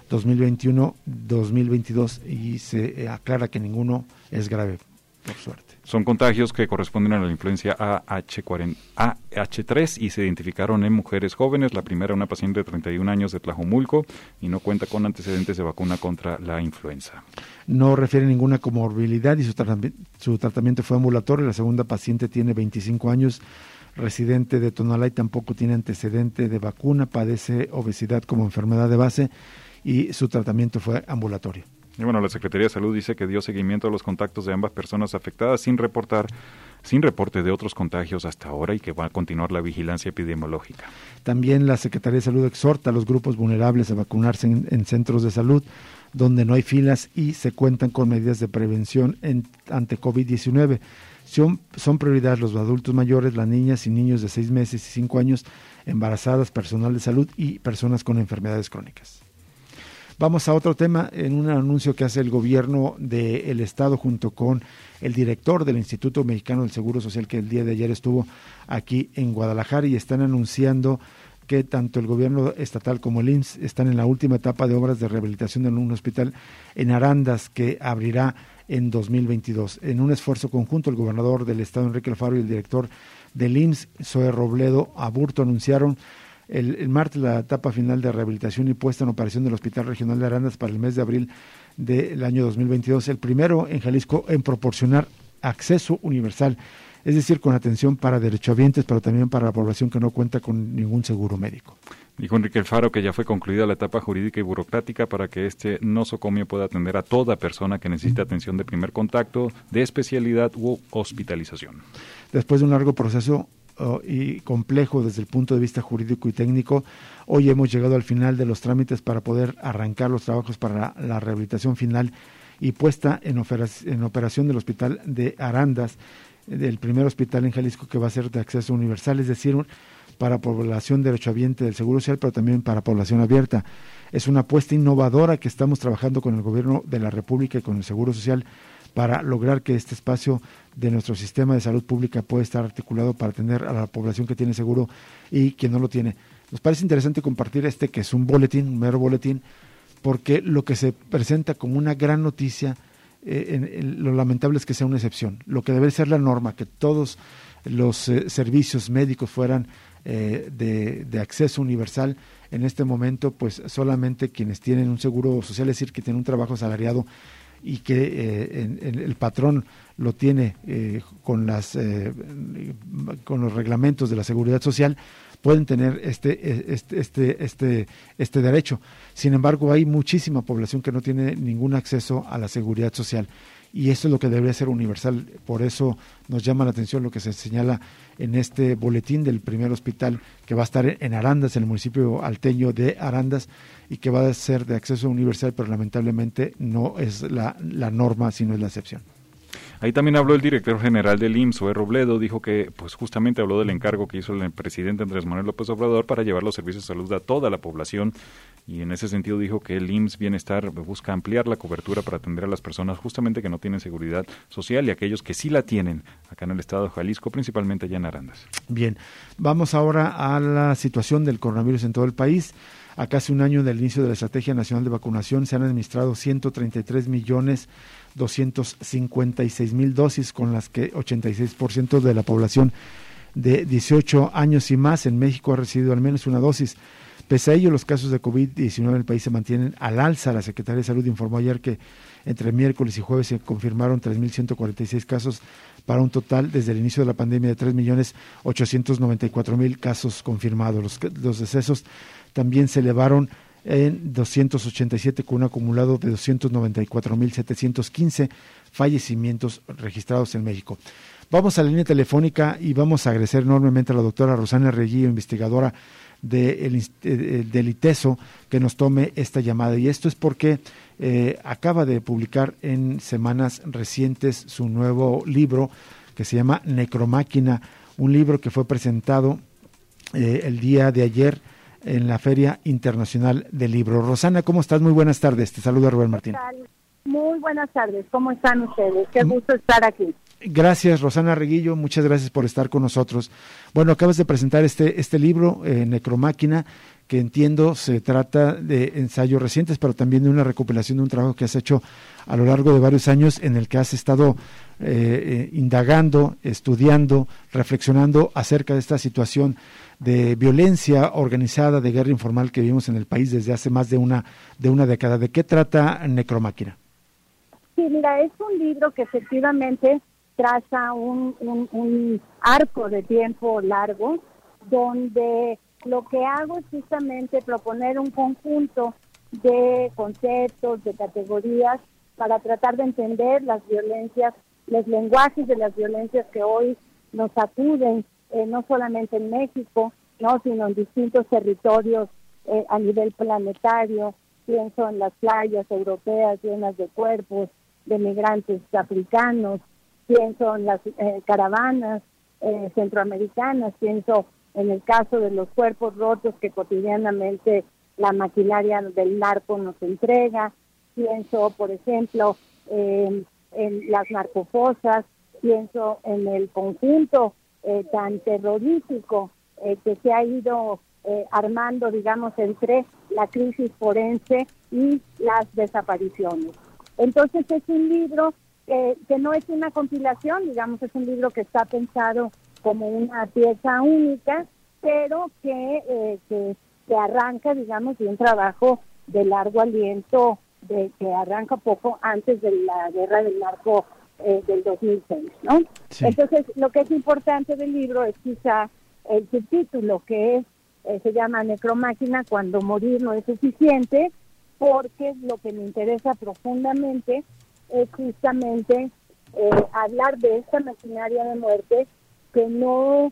2021-2022 y se aclara que ninguno es grave, por suerte. Son contagios que corresponden a la influencia AH3 y se identificaron en mujeres jóvenes. La primera, una paciente de 31 años de Tlajomulco y no cuenta con antecedentes de vacuna contra la influenza. No refiere ninguna comorbilidad y su tratamiento fue ambulatorio. La segunda paciente tiene 25 años, residente de Tonalá y tampoco tiene antecedente de vacuna, padece obesidad como enfermedad de base y su tratamiento fue ambulatorio. Y bueno, la Secretaría de Salud dice que dio seguimiento a los contactos de ambas personas afectadas sin reporte de otros contagios hasta ahora y que va a continuar la vigilancia epidemiológica. También la Secretaría de Salud exhorta a los grupos vulnerables a vacunarse en centros de salud donde no hay filas y se cuentan con medidas de prevención ante COVID-19. Son prioridad los adultos mayores, las niñas y niños de 6 meses y 5 años, embarazadas, personal de salud y personas con enfermedades crónicas. Vamos a otro tema, en un anuncio que hace el gobierno del estado junto con el director del Instituto Mexicano del Seguro Social, que el día de ayer estuvo aquí en Guadalajara, y están anunciando que tanto el gobierno estatal como el IMSS están en la última etapa de obras de rehabilitación en un hospital en Arandas que abrirá en 2022. En un esfuerzo conjunto, el gobernador del estado, Enrique Alfaro, y el director del IMSS, Zoe Robledo Aburto, anunciaron el martes la etapa final de rehabilitación y puesta en operación del Hospital Regional de Arandas para el mes de abril del año 2022, el primero en Jalisco en proporcionar acceso universal, es decir, con atención para derechohabientes, pero también para la población que no cuenta con ningún seguro médico. Dijo Enrique Alfaro que ya fue concluida la etapa jurídica y burocrática para que este nosocomio pueda atender a toda persona que necesite atención de primer contacto, de especialidad u hospitalización. Después de un largo proceso y complejo desde el punto de vista jurídico y técnico, hoy hemos llegado al final de los trámites para poder arrancar los trabajos para la rehabilitación final y puesta en operación del Hospital de Arandas, del primer hospital en Jalisco que va a ser de acceso universal, es decir, para población derechohabiente del Seguro Social, pero también para población abierta. Es una apuesta innovadora que estamos trabajando con el Gobierno de la República y con el Seguro Social para lograr que este espacio de nuestro sistema de salud pública pueda estar articulado para atender a la población que tiene seguro y quien no lo tiene. Nos parece interesante compartir que es un boletín, un mero boletín, porque lo que se presenta como una gran noticia, lo lamentable es que sea una excepción. Lo que debe ser la norma, que todos los servicios médicos fueran de acceso universal, en este momento pues solamente quienes tienen un seguro social, es decir, que tienen un trabajo asalariado y que el patrón lo tiene con los reglamentos de la seguridad social, pueden tener este derecho. Sin embargo, hay muchísima población que no tiene ningún acceso a la seguridad social y eso es lo que debería ser universal. Por eso nos llama la atención lo que se señala en este boletín del primer hospital que va a estar en Arandas, en el municipio alteño de Arandas, y que va a ser de acceso universal, pero lamentablemente no es la norma, sino es la excepción. Ahí también habló el director general del IMSS, Zoe Robledo, dijo que pues justamente habló del encargo que hizo el presidente Andrés Manuel López Obrador para llevar los servicios de salud a toda la población, y en ese sentido dijo que el IMSS Bienestar busca ampliar la cobertura para atender a las personas justamente que no tienen seguridad social y aquellos que sí la tienen acá en el estado de Jalisco, principalmente allá en Arandas. Bien, vamos ahora a la situación del coronavirus en todo el país. A casi un año del inicio de la Estrategia Nacional de Vacunación se han administrado 133.256.000 dosis, con las que 86% de la población de 18 años y más en México ha recibido al menos una dosis. Pese a ello, los casos de COVID-19 en el país se mantienen al alza. La Secretaría de Salud informó ayer que entre miércoles y jueves se confirmaron 3.146 casos para un total desde el inicio de la pandemia de 3.894.000 casos confirmados. Los decesos también se elevaron en 287 con un acumulado de 294.715 fallecimientos registrados en México. Vamos a la línea telefónica y vamos a agradecer enormemente a la doctora Rosana Reguillo, investigadora del ITESO, que nos tome esta llamada. Y esto es porque acaba de publicar en semanas recientes su nuevo libro que se llama Necromáquina, un libro que fue presentado el día de ayer en la Feria Internacional del Libro. Rosana, ¿cómo estás? Muy buenas tardes. Te saluda Rubén Martín. Muy buenas tardes. ¿Cómo están ustedes? Qué gusto estar aquí. Gracias, Rosana Reguillo. Muchas gracias por estar con nosotros. Bueno, acabas de presentar este libro, Necromáquina, que entiendo se trata de ensayos recientes, pero también de una recopilación de un trabajo que has hecho a lo largo de varios años en el que has estado indagando, estudiando, reflexionando acerca de esta situación de violencia organizada, de guerra informal que vivimos en el país desde hace más de una década. ¿De qué trata Necromáquina? Sí, mira, es un libro que efectivamente traza un arco de tiempo largo, donde lo que hago es justamente proponer un conjunto de conceptos, de categorías, para tratar de entender las violencias, los lenguajes de las violencias que hoy nos acuden, no solamente en México, no, sino en distintos territorios a nivel planetario. Pienso en las playas europeas llenas de cuerpos de migrantes africanos, pienso en las caravanas centroamericanas, pienso en el caso de los cuerpos rotos que cotidianamente la maquinaria del narco nos entrega, pienso, por ejemplo, en las narcofosas, pienso en el conjunto tan terrorífico que se ha ido armando, digamos, entre la crisis forense y las desapariciones. Entonces es un libro que no es una compilación, digamos, es un libro que está pensado como una pieza única, pero que arranca, digamos, de un trabajo de largo aliento, que arranca poco antes de la guerra del narco del 2006, ¿no? Sí. Entonces, lo que es importante del libro es quizá el subtítulo, que se llama Necromáquina, cuando morir no es suficiente, porque lo que me interesa profundamente es justamente hablar de esta maquinaria de muerte que no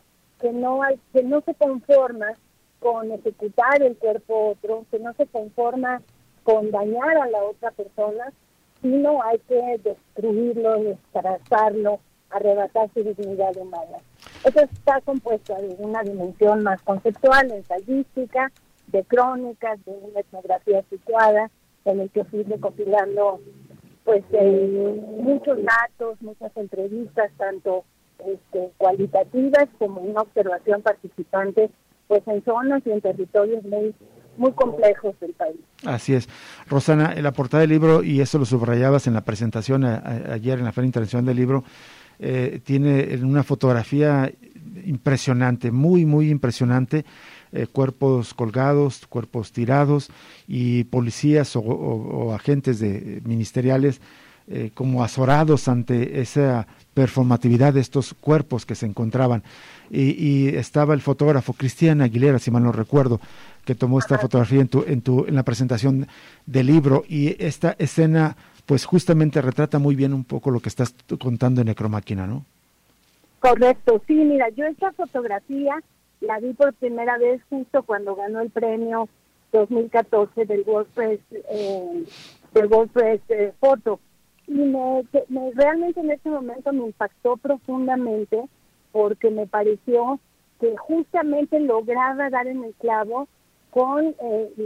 se conforma con ejecutar el cuerpo otro, que no se conforma con dañar a la otra persona, sino hay que destruirlo, destrozarlo, arrebatar su dignidad humana. Eso está compuesto de una dimensión más conceptual, ensayística, de crónicas, de una etnografía situada, en el que fui recopilando pues muchos datos, muchas entrevistas, tanto cualitativas como una observación participante, pues en zonas y en territorios muy complejos del país. Así es. Rosana, en la portada del libro, y eso lo subrayabas en la presentación ayer en la Feria Internacional del Libro, tiene una fotografía impresionante, muy, muy impresionante, cuerpos colgados, cuerpos tirados, y policías o agentes ministeriales como azorados ante esa performatividad de estos cuerpos que se encontraban. Y estaba el fotógrafo Cristian Aguilera, si mal no recuerdo, que tomó esta fotografía en la presentación del libro, y esta escena pues justamente retrata muy bien un poco lo que estás contando en Necromáquina, ¿no? Correcto, sí, mira, yo esta fotografía la vi por primera vez justo cuando ganó el premio 2014 del World Press Photo, y realmente en ese momento me impactó profundamente, porque me pareció que justamente lograba dar en el clavo con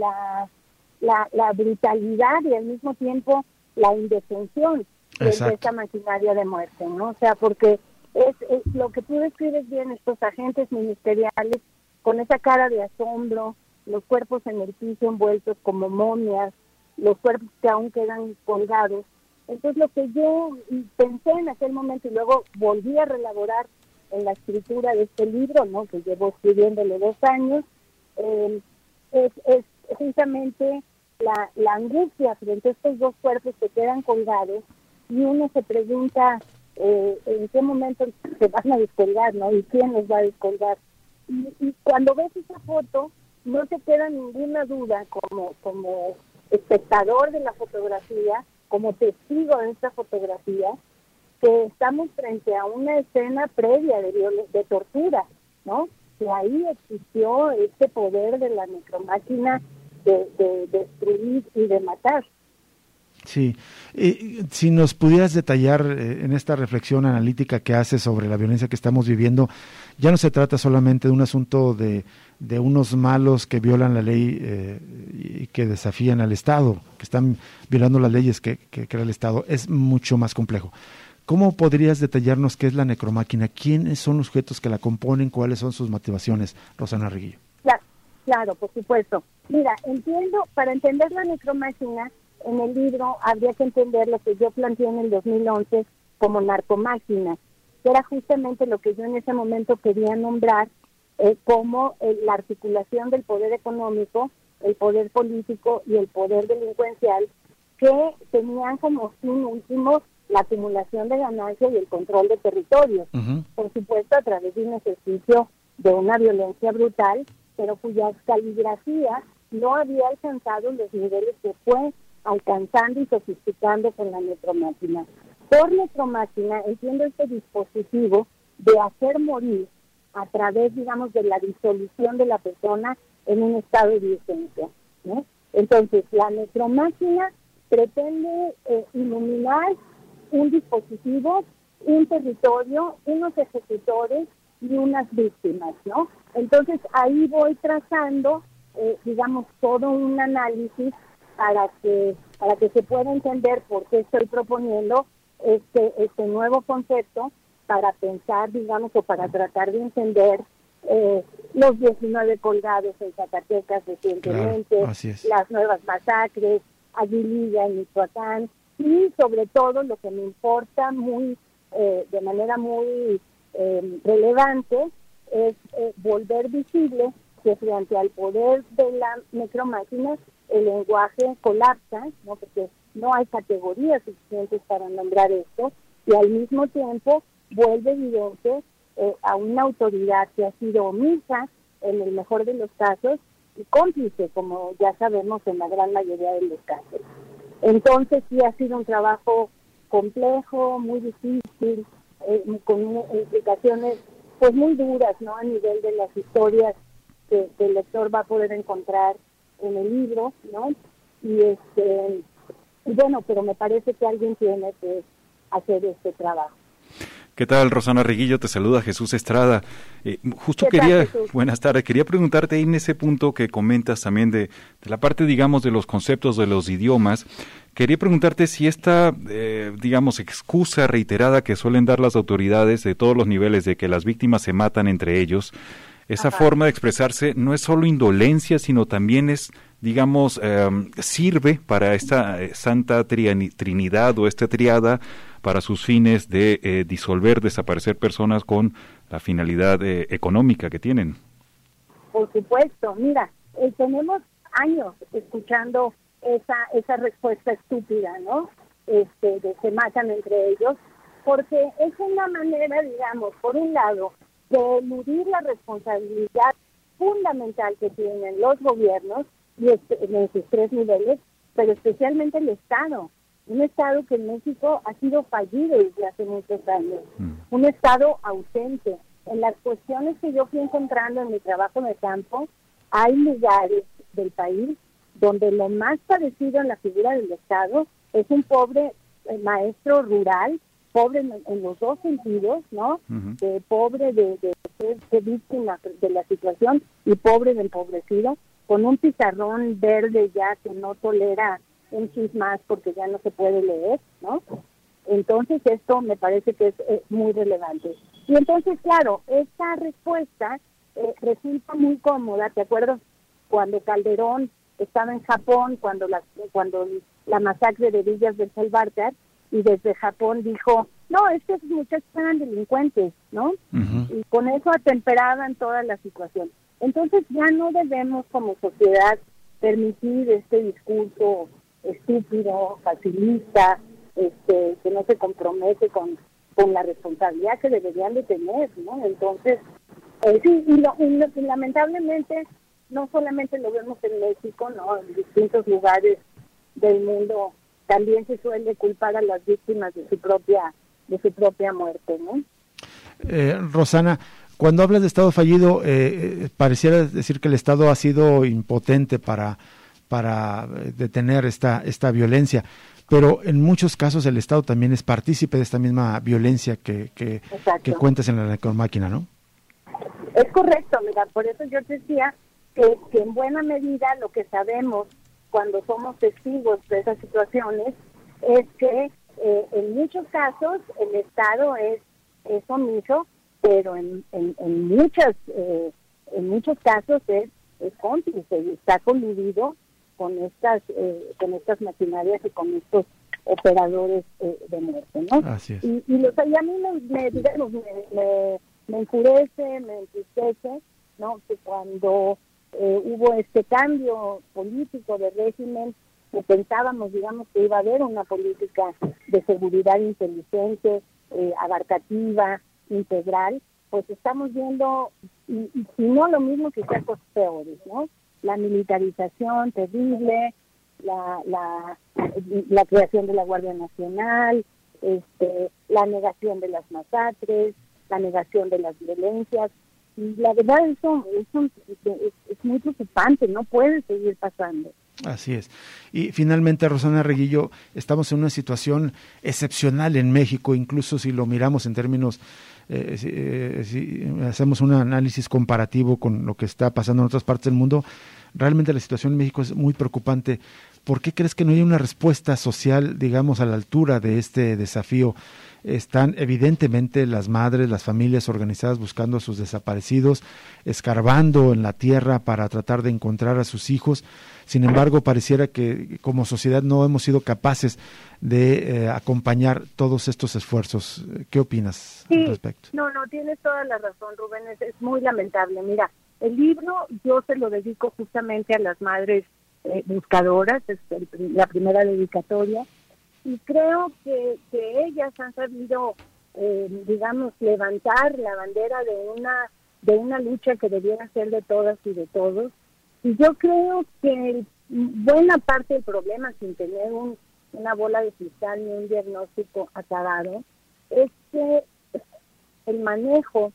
la brutalidad y al mismo tiempo la indefensión de esta maquinaria de muerte, ¿no? O sea, porque es lo que tú describes bien, estos agentes ministeriales con esa cara de asombro, los cuerpos en el piso envueltos como momias, los cuerpos que aún quedan colgados. Entonces lo que yo pensé en aquel momento y luego volví a relaborar en la escritura de este libro, ¿no?, que llevo escribiéndole 2 años, es justamente la angustia frente a estos 2 cuerpos que quedan colgados, y uno se pregunta en qué momento se van a descolgar, ¿no? Y quién los va a descolgar. Y cuando ves esa foto, no te queda ninguna duda como espectador de la fotografía, como testigo de esta fotografía, que estamos frente a una escena previa de tortura, ¿no? Que ahí existió este poder de la necromáquina de destruir y de matar. Sí, si nos pudieras detallar en esta reflexión analítica que haces sobre la violencia que estamos viviendo, ya no se trata solamente de un asunto de unos malos que violan la ley y que desafían al Estado, que están violando las leyes que crea el Estado, es mucho más complejo. ¿Cómo podrías detallarnos qué es la necromáquina? ¿Quiénes son los sujetos que la componen? ¿Cuáles son sus motivaciones, Rosana Reguillo? Claro, por supuesto. Mira, para entender la necromáquina, en el libro habría que entender lo que yo planteé en el 2011 como narcomáquina, que era justamente lo que yo en ese momento quería nombrar como la articulación del poder económico, el poder político y el poder delincuencial, que tenían como fin último la acumulación de ganancias y el control de territorios. Uh-huh. Por supuesto, a través de un ejercicio de una violencia brutal, pero cuya caligrafía no había alcanzado los niveles que fue alcanzando y sofisticando con la necromáquina. Por necromáquina entiendo este dispositivo de hacer morir a través, digamos, de la disolución de la persona en un estado de vigencia, ¿no? Entonces, la necromáquina pretende iluminar un dispositivo, un territorio, unos ejecutores y unas víctimas, ¿no? Entonces, ahí voy trazando, digamos, todo un análisis para que se pueda entender por qué estoy proponiendo este nuevo concepto, para pensar, digamos, o para tratar de entender los 19 colgados en Zacatecas recientemente, claro, las nuevas masacres, Aguililla en Michoacán, y sobre todo lo que me importa de manera muy relevante es volver visible que frente al poder de la necromáquina el lenguaje colapsa, ¿no? Porque no hay categorías suficientes para nombrar esto, y al mismo tiempo vuelve evidente a una autoridad que ha sido omisa en el mejor de los casos y cómplice, como ya sabemos, en la gran mayoría de los casos. Entonces sí ha sido un trabajo complejo, muy difícil, con implicaciones pues muy duras, ¿no? A nivel de las historias que el lector va a poder encontrar en el libro, ¿no? Y bueno, pero me parece que alguien tiene que hacer este trabajo. ¿Qué tal, Rosana Reguillo? Te saluda Jesús Estrada. Buenas tardes, quería preguntarte ahí en ese punto que comentas también de la parte, digamos, de los conceptos de los idiomas. Quería preguntarte si esta, digamos, excusa reiterada que suelen dar las autoridades de todos los niveles de que las víctimas se matan entre ellos, esa forma de expresarse no es solo indolencia, sino también es, digamos, sirve para esta santa trinidad o esta triada para sus fines de disolver, desaparecer personas con la finalidad económica que tienen. Por supuesto, mira, tenemos años escuchando esa respuesta estúpida, ¿no? De se matan entre ellos, porque es una manera, digamos, por un lado, de eludir la responsabilidad fundamental que tienen los gobiernos y en sus tres niveles, pero especialmente el Estado. Un Estado que en México ha sido fallido desde hace muchos años. Un Estado ausente. En las cuestiones que yo fui encontrando en mi trabajo de campo, hay lugares del país donde lo más parecido en la figura del Estado es un pobre maestro rural, pobre en los dos sentidos, ¿no? Uh-huh. Pobre de ser víctima de la situación y pobre de empobrecido, con un pizarrón verde ya que no tolera un chis más porque ya no se puede leer, ¿no? Entonces esto me parece que es muy relevante. Y entonces, claro, esta respuesta resulta muy cómoda. ¿Te acuerdas cuando Calderón estaba en Japón, cuando la masacre de Villas del Salvarcar, y desde Japón dijo, no, estos muchachos eran delincuentes, ¿no? Uh-huh. Y con eso atemperaban toda la situación. Entonces ya no debemos como sociedad permitir este discurso estúpido, facilista, que no se compromete con la responsabilidad que deberían de tener, ¿no? Entonces, sí, y lamentablemente no solamente lo vemos en México, no, en distintos lugares del mundo también se suele culpar a las víctimas de su propia muerte, ¿no? Rosana, cuando hablas de Estado fallido, pareciera decir que el Estado ha sido impotente para detener esta violencia, pero en muchos casos el Estado también es partícipe de esta misma violencia que cuentas en la necromáquina, ¿no? Es correcto, mira, por eso yo te decía que en buena medida lo que sabemos cuando somos testigos de esas situaciones es que en muchos casos el Estado es omiso, pero en muchos casos es cómplice y está coludido con estas maquinarias y con estos operadores de muerte, ¿no? Así es. Y a mí me enfurece, me entristece, ¿no? Que cuando hubo este cambio político de régimen, que pensábamos, digamos, que iba a haber una política de seguridad inteligente, abarcativa, integral, pues estamos viendo, y no lo mismo, quizás cosas peores, ¿no? La militarización terrible, la creación de la Guardia Nacional, la negación de las masacres, la negación de las violencias. Y la verdad eso es muy preocupante, no puede seguir pasando. Así es. Y finalmente, Rosana Reguillo, estamos en una situación excepcional en México, incluso si lo miramos en términos, si hacemos un análisis comparativo con lo que está pasando en otras partes del mundo, realmente la situación en México es muy preocupante. ¿Por qué crees que no hay una respuesta social, digamos, a la altura de este desafío? Están evidentemente las madres, las familias organizadas buscando a sus desaparecidos, escarbando en la tierra para tratar de encontrar a sus hijos. Sin embargo, pareciera que como sociedad no hemos sido capaces de acompañar todos estos esfuerzos. ¿Qué opinas al respecto? No, tienes toda la razón, Rubén, es muy lamentable. Mira, el libro yo se lo dedico justamente a las madres buscadoras, es la primera dedicatoria, y creo que ellas han sabido, digamos, levantar la bandera de una lucha que debiera ser de todas y de todos. Y yo creo que buena parte del problema, sin tener una bola de cristal ni un diagnóstico acabado, es que el manejo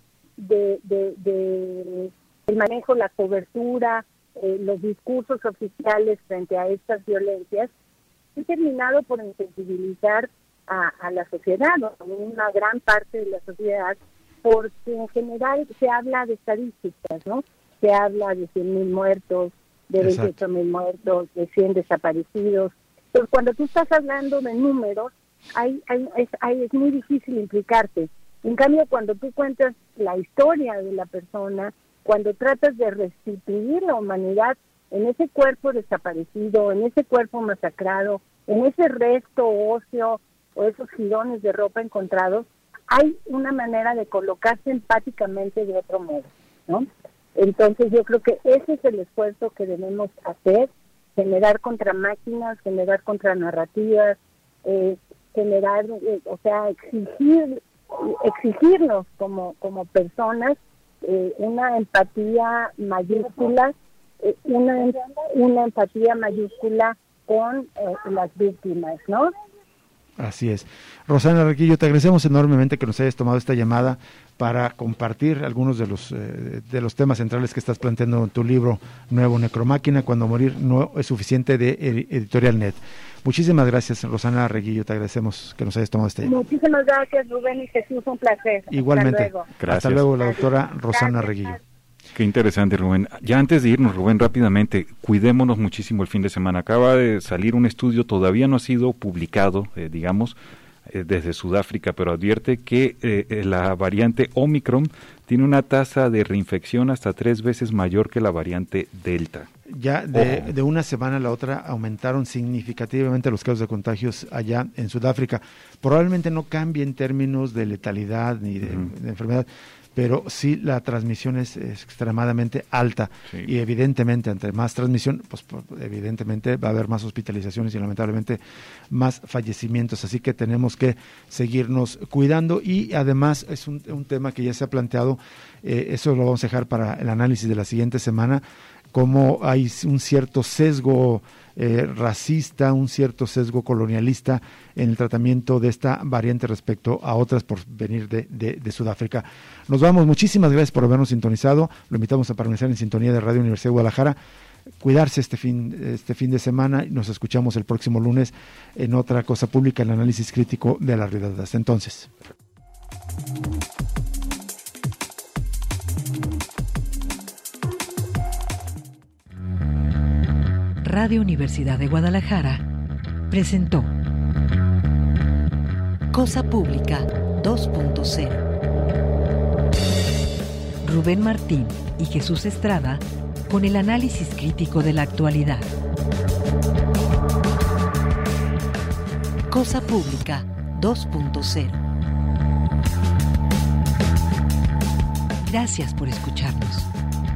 la cobertura, los discursos oficiales frente a estas violencias han terminado por insensibilizar a la sociedad, o a una gran parte de la sociedad, porque en general se habla de estadísticas, ¿no? Se habla de 100,000 muertos, de 28,000 muertos, de 100 desaparecidos. Pero cuando tú estás hablando de números, es muy difícil implicarte. En cambio, cuando tú cuentas la historia de la persona, cuando tratas de restituir la humanidad en ese cuerpo desaparecido, en ese cuerpo masacrado, en ese resto óseo o esos jirones de ropa encontrados, hay una manera de colocarse empáticamente de otro modo, ¿no? Entonces yo creo que ese es el esfuerzo que debemos hacer, generar contra máquinas, generar contra narrativas, exigirnos como personas una empatía mayúscula, una empatía mayúscula con las víctimas, ¿no? Así es. Rosana Reguillo, te agradecemos enormemente que nos hayas tomado esta llamada para compartir algunos de los temas centrales que estás planteando en tu libro nuevo, Necromáquina, cuando morir no es suficiente, de Editorial Net. Muchísimas gracias, Rosana Reguillo, te agradecemos que nos hayas tomado esta llamada. Muchísimas gracias, Rubén y Jesús, un placer. Igualmente. Hasta luego. Gracias. Hasta luego, la doctora Rosana Reguillo. Qué interesante, Rubén. Ya antes de irnos, Rubén, rápidamente, cuidémonos muchísimo el fin de semana. Acaba de salir un estudio, todavía no ha sido publicado, desde Sudáfrica, pero advierte que la variante Omicron tiene una tasa de reinfección hasta 3 veces mayor que la variante Delta. Ya de una semana a la otra aumentaron significativamente los casos de contagios allá en Sudáfrica. Probablemente no cambie en términos de letalidad ni de enfermedad, pero sí la transmisión es extremadamente alta, sí. Y evidentemente entre más transmisión, pues evidentemente va a haber más hospitalizaciones y lamentablemente más fallecimientos, así que tenemos que seguirnos cuidando y además es un tema que ya se ha planteado, eso lo vamos a dejar para el análisis de la siguiente semana. cómo hay un cierto sesgo racista, un cierto sesgo colonialista en el tratamiento de esta variante respecto a otras por venir de Sudáfrica. Nos vamos, muchísimas gracias por habernos sintonizado, lo invitamos a permanecer en sintonía de Radio Universidad de Guadalajara, cuidarse este fin de semana, y nos escuchamos el próximo lunes en otra Cosa Pública, el análisis crítico de la realidad. Hasta entonces. Radio Universidad de Guadalajara presentó Cosa Pública 2.0. Rubén Martín y Jesús Estrada con el análisis crítico de la actualidad. Cosa Pública 2.0. Gracias por escucharnos.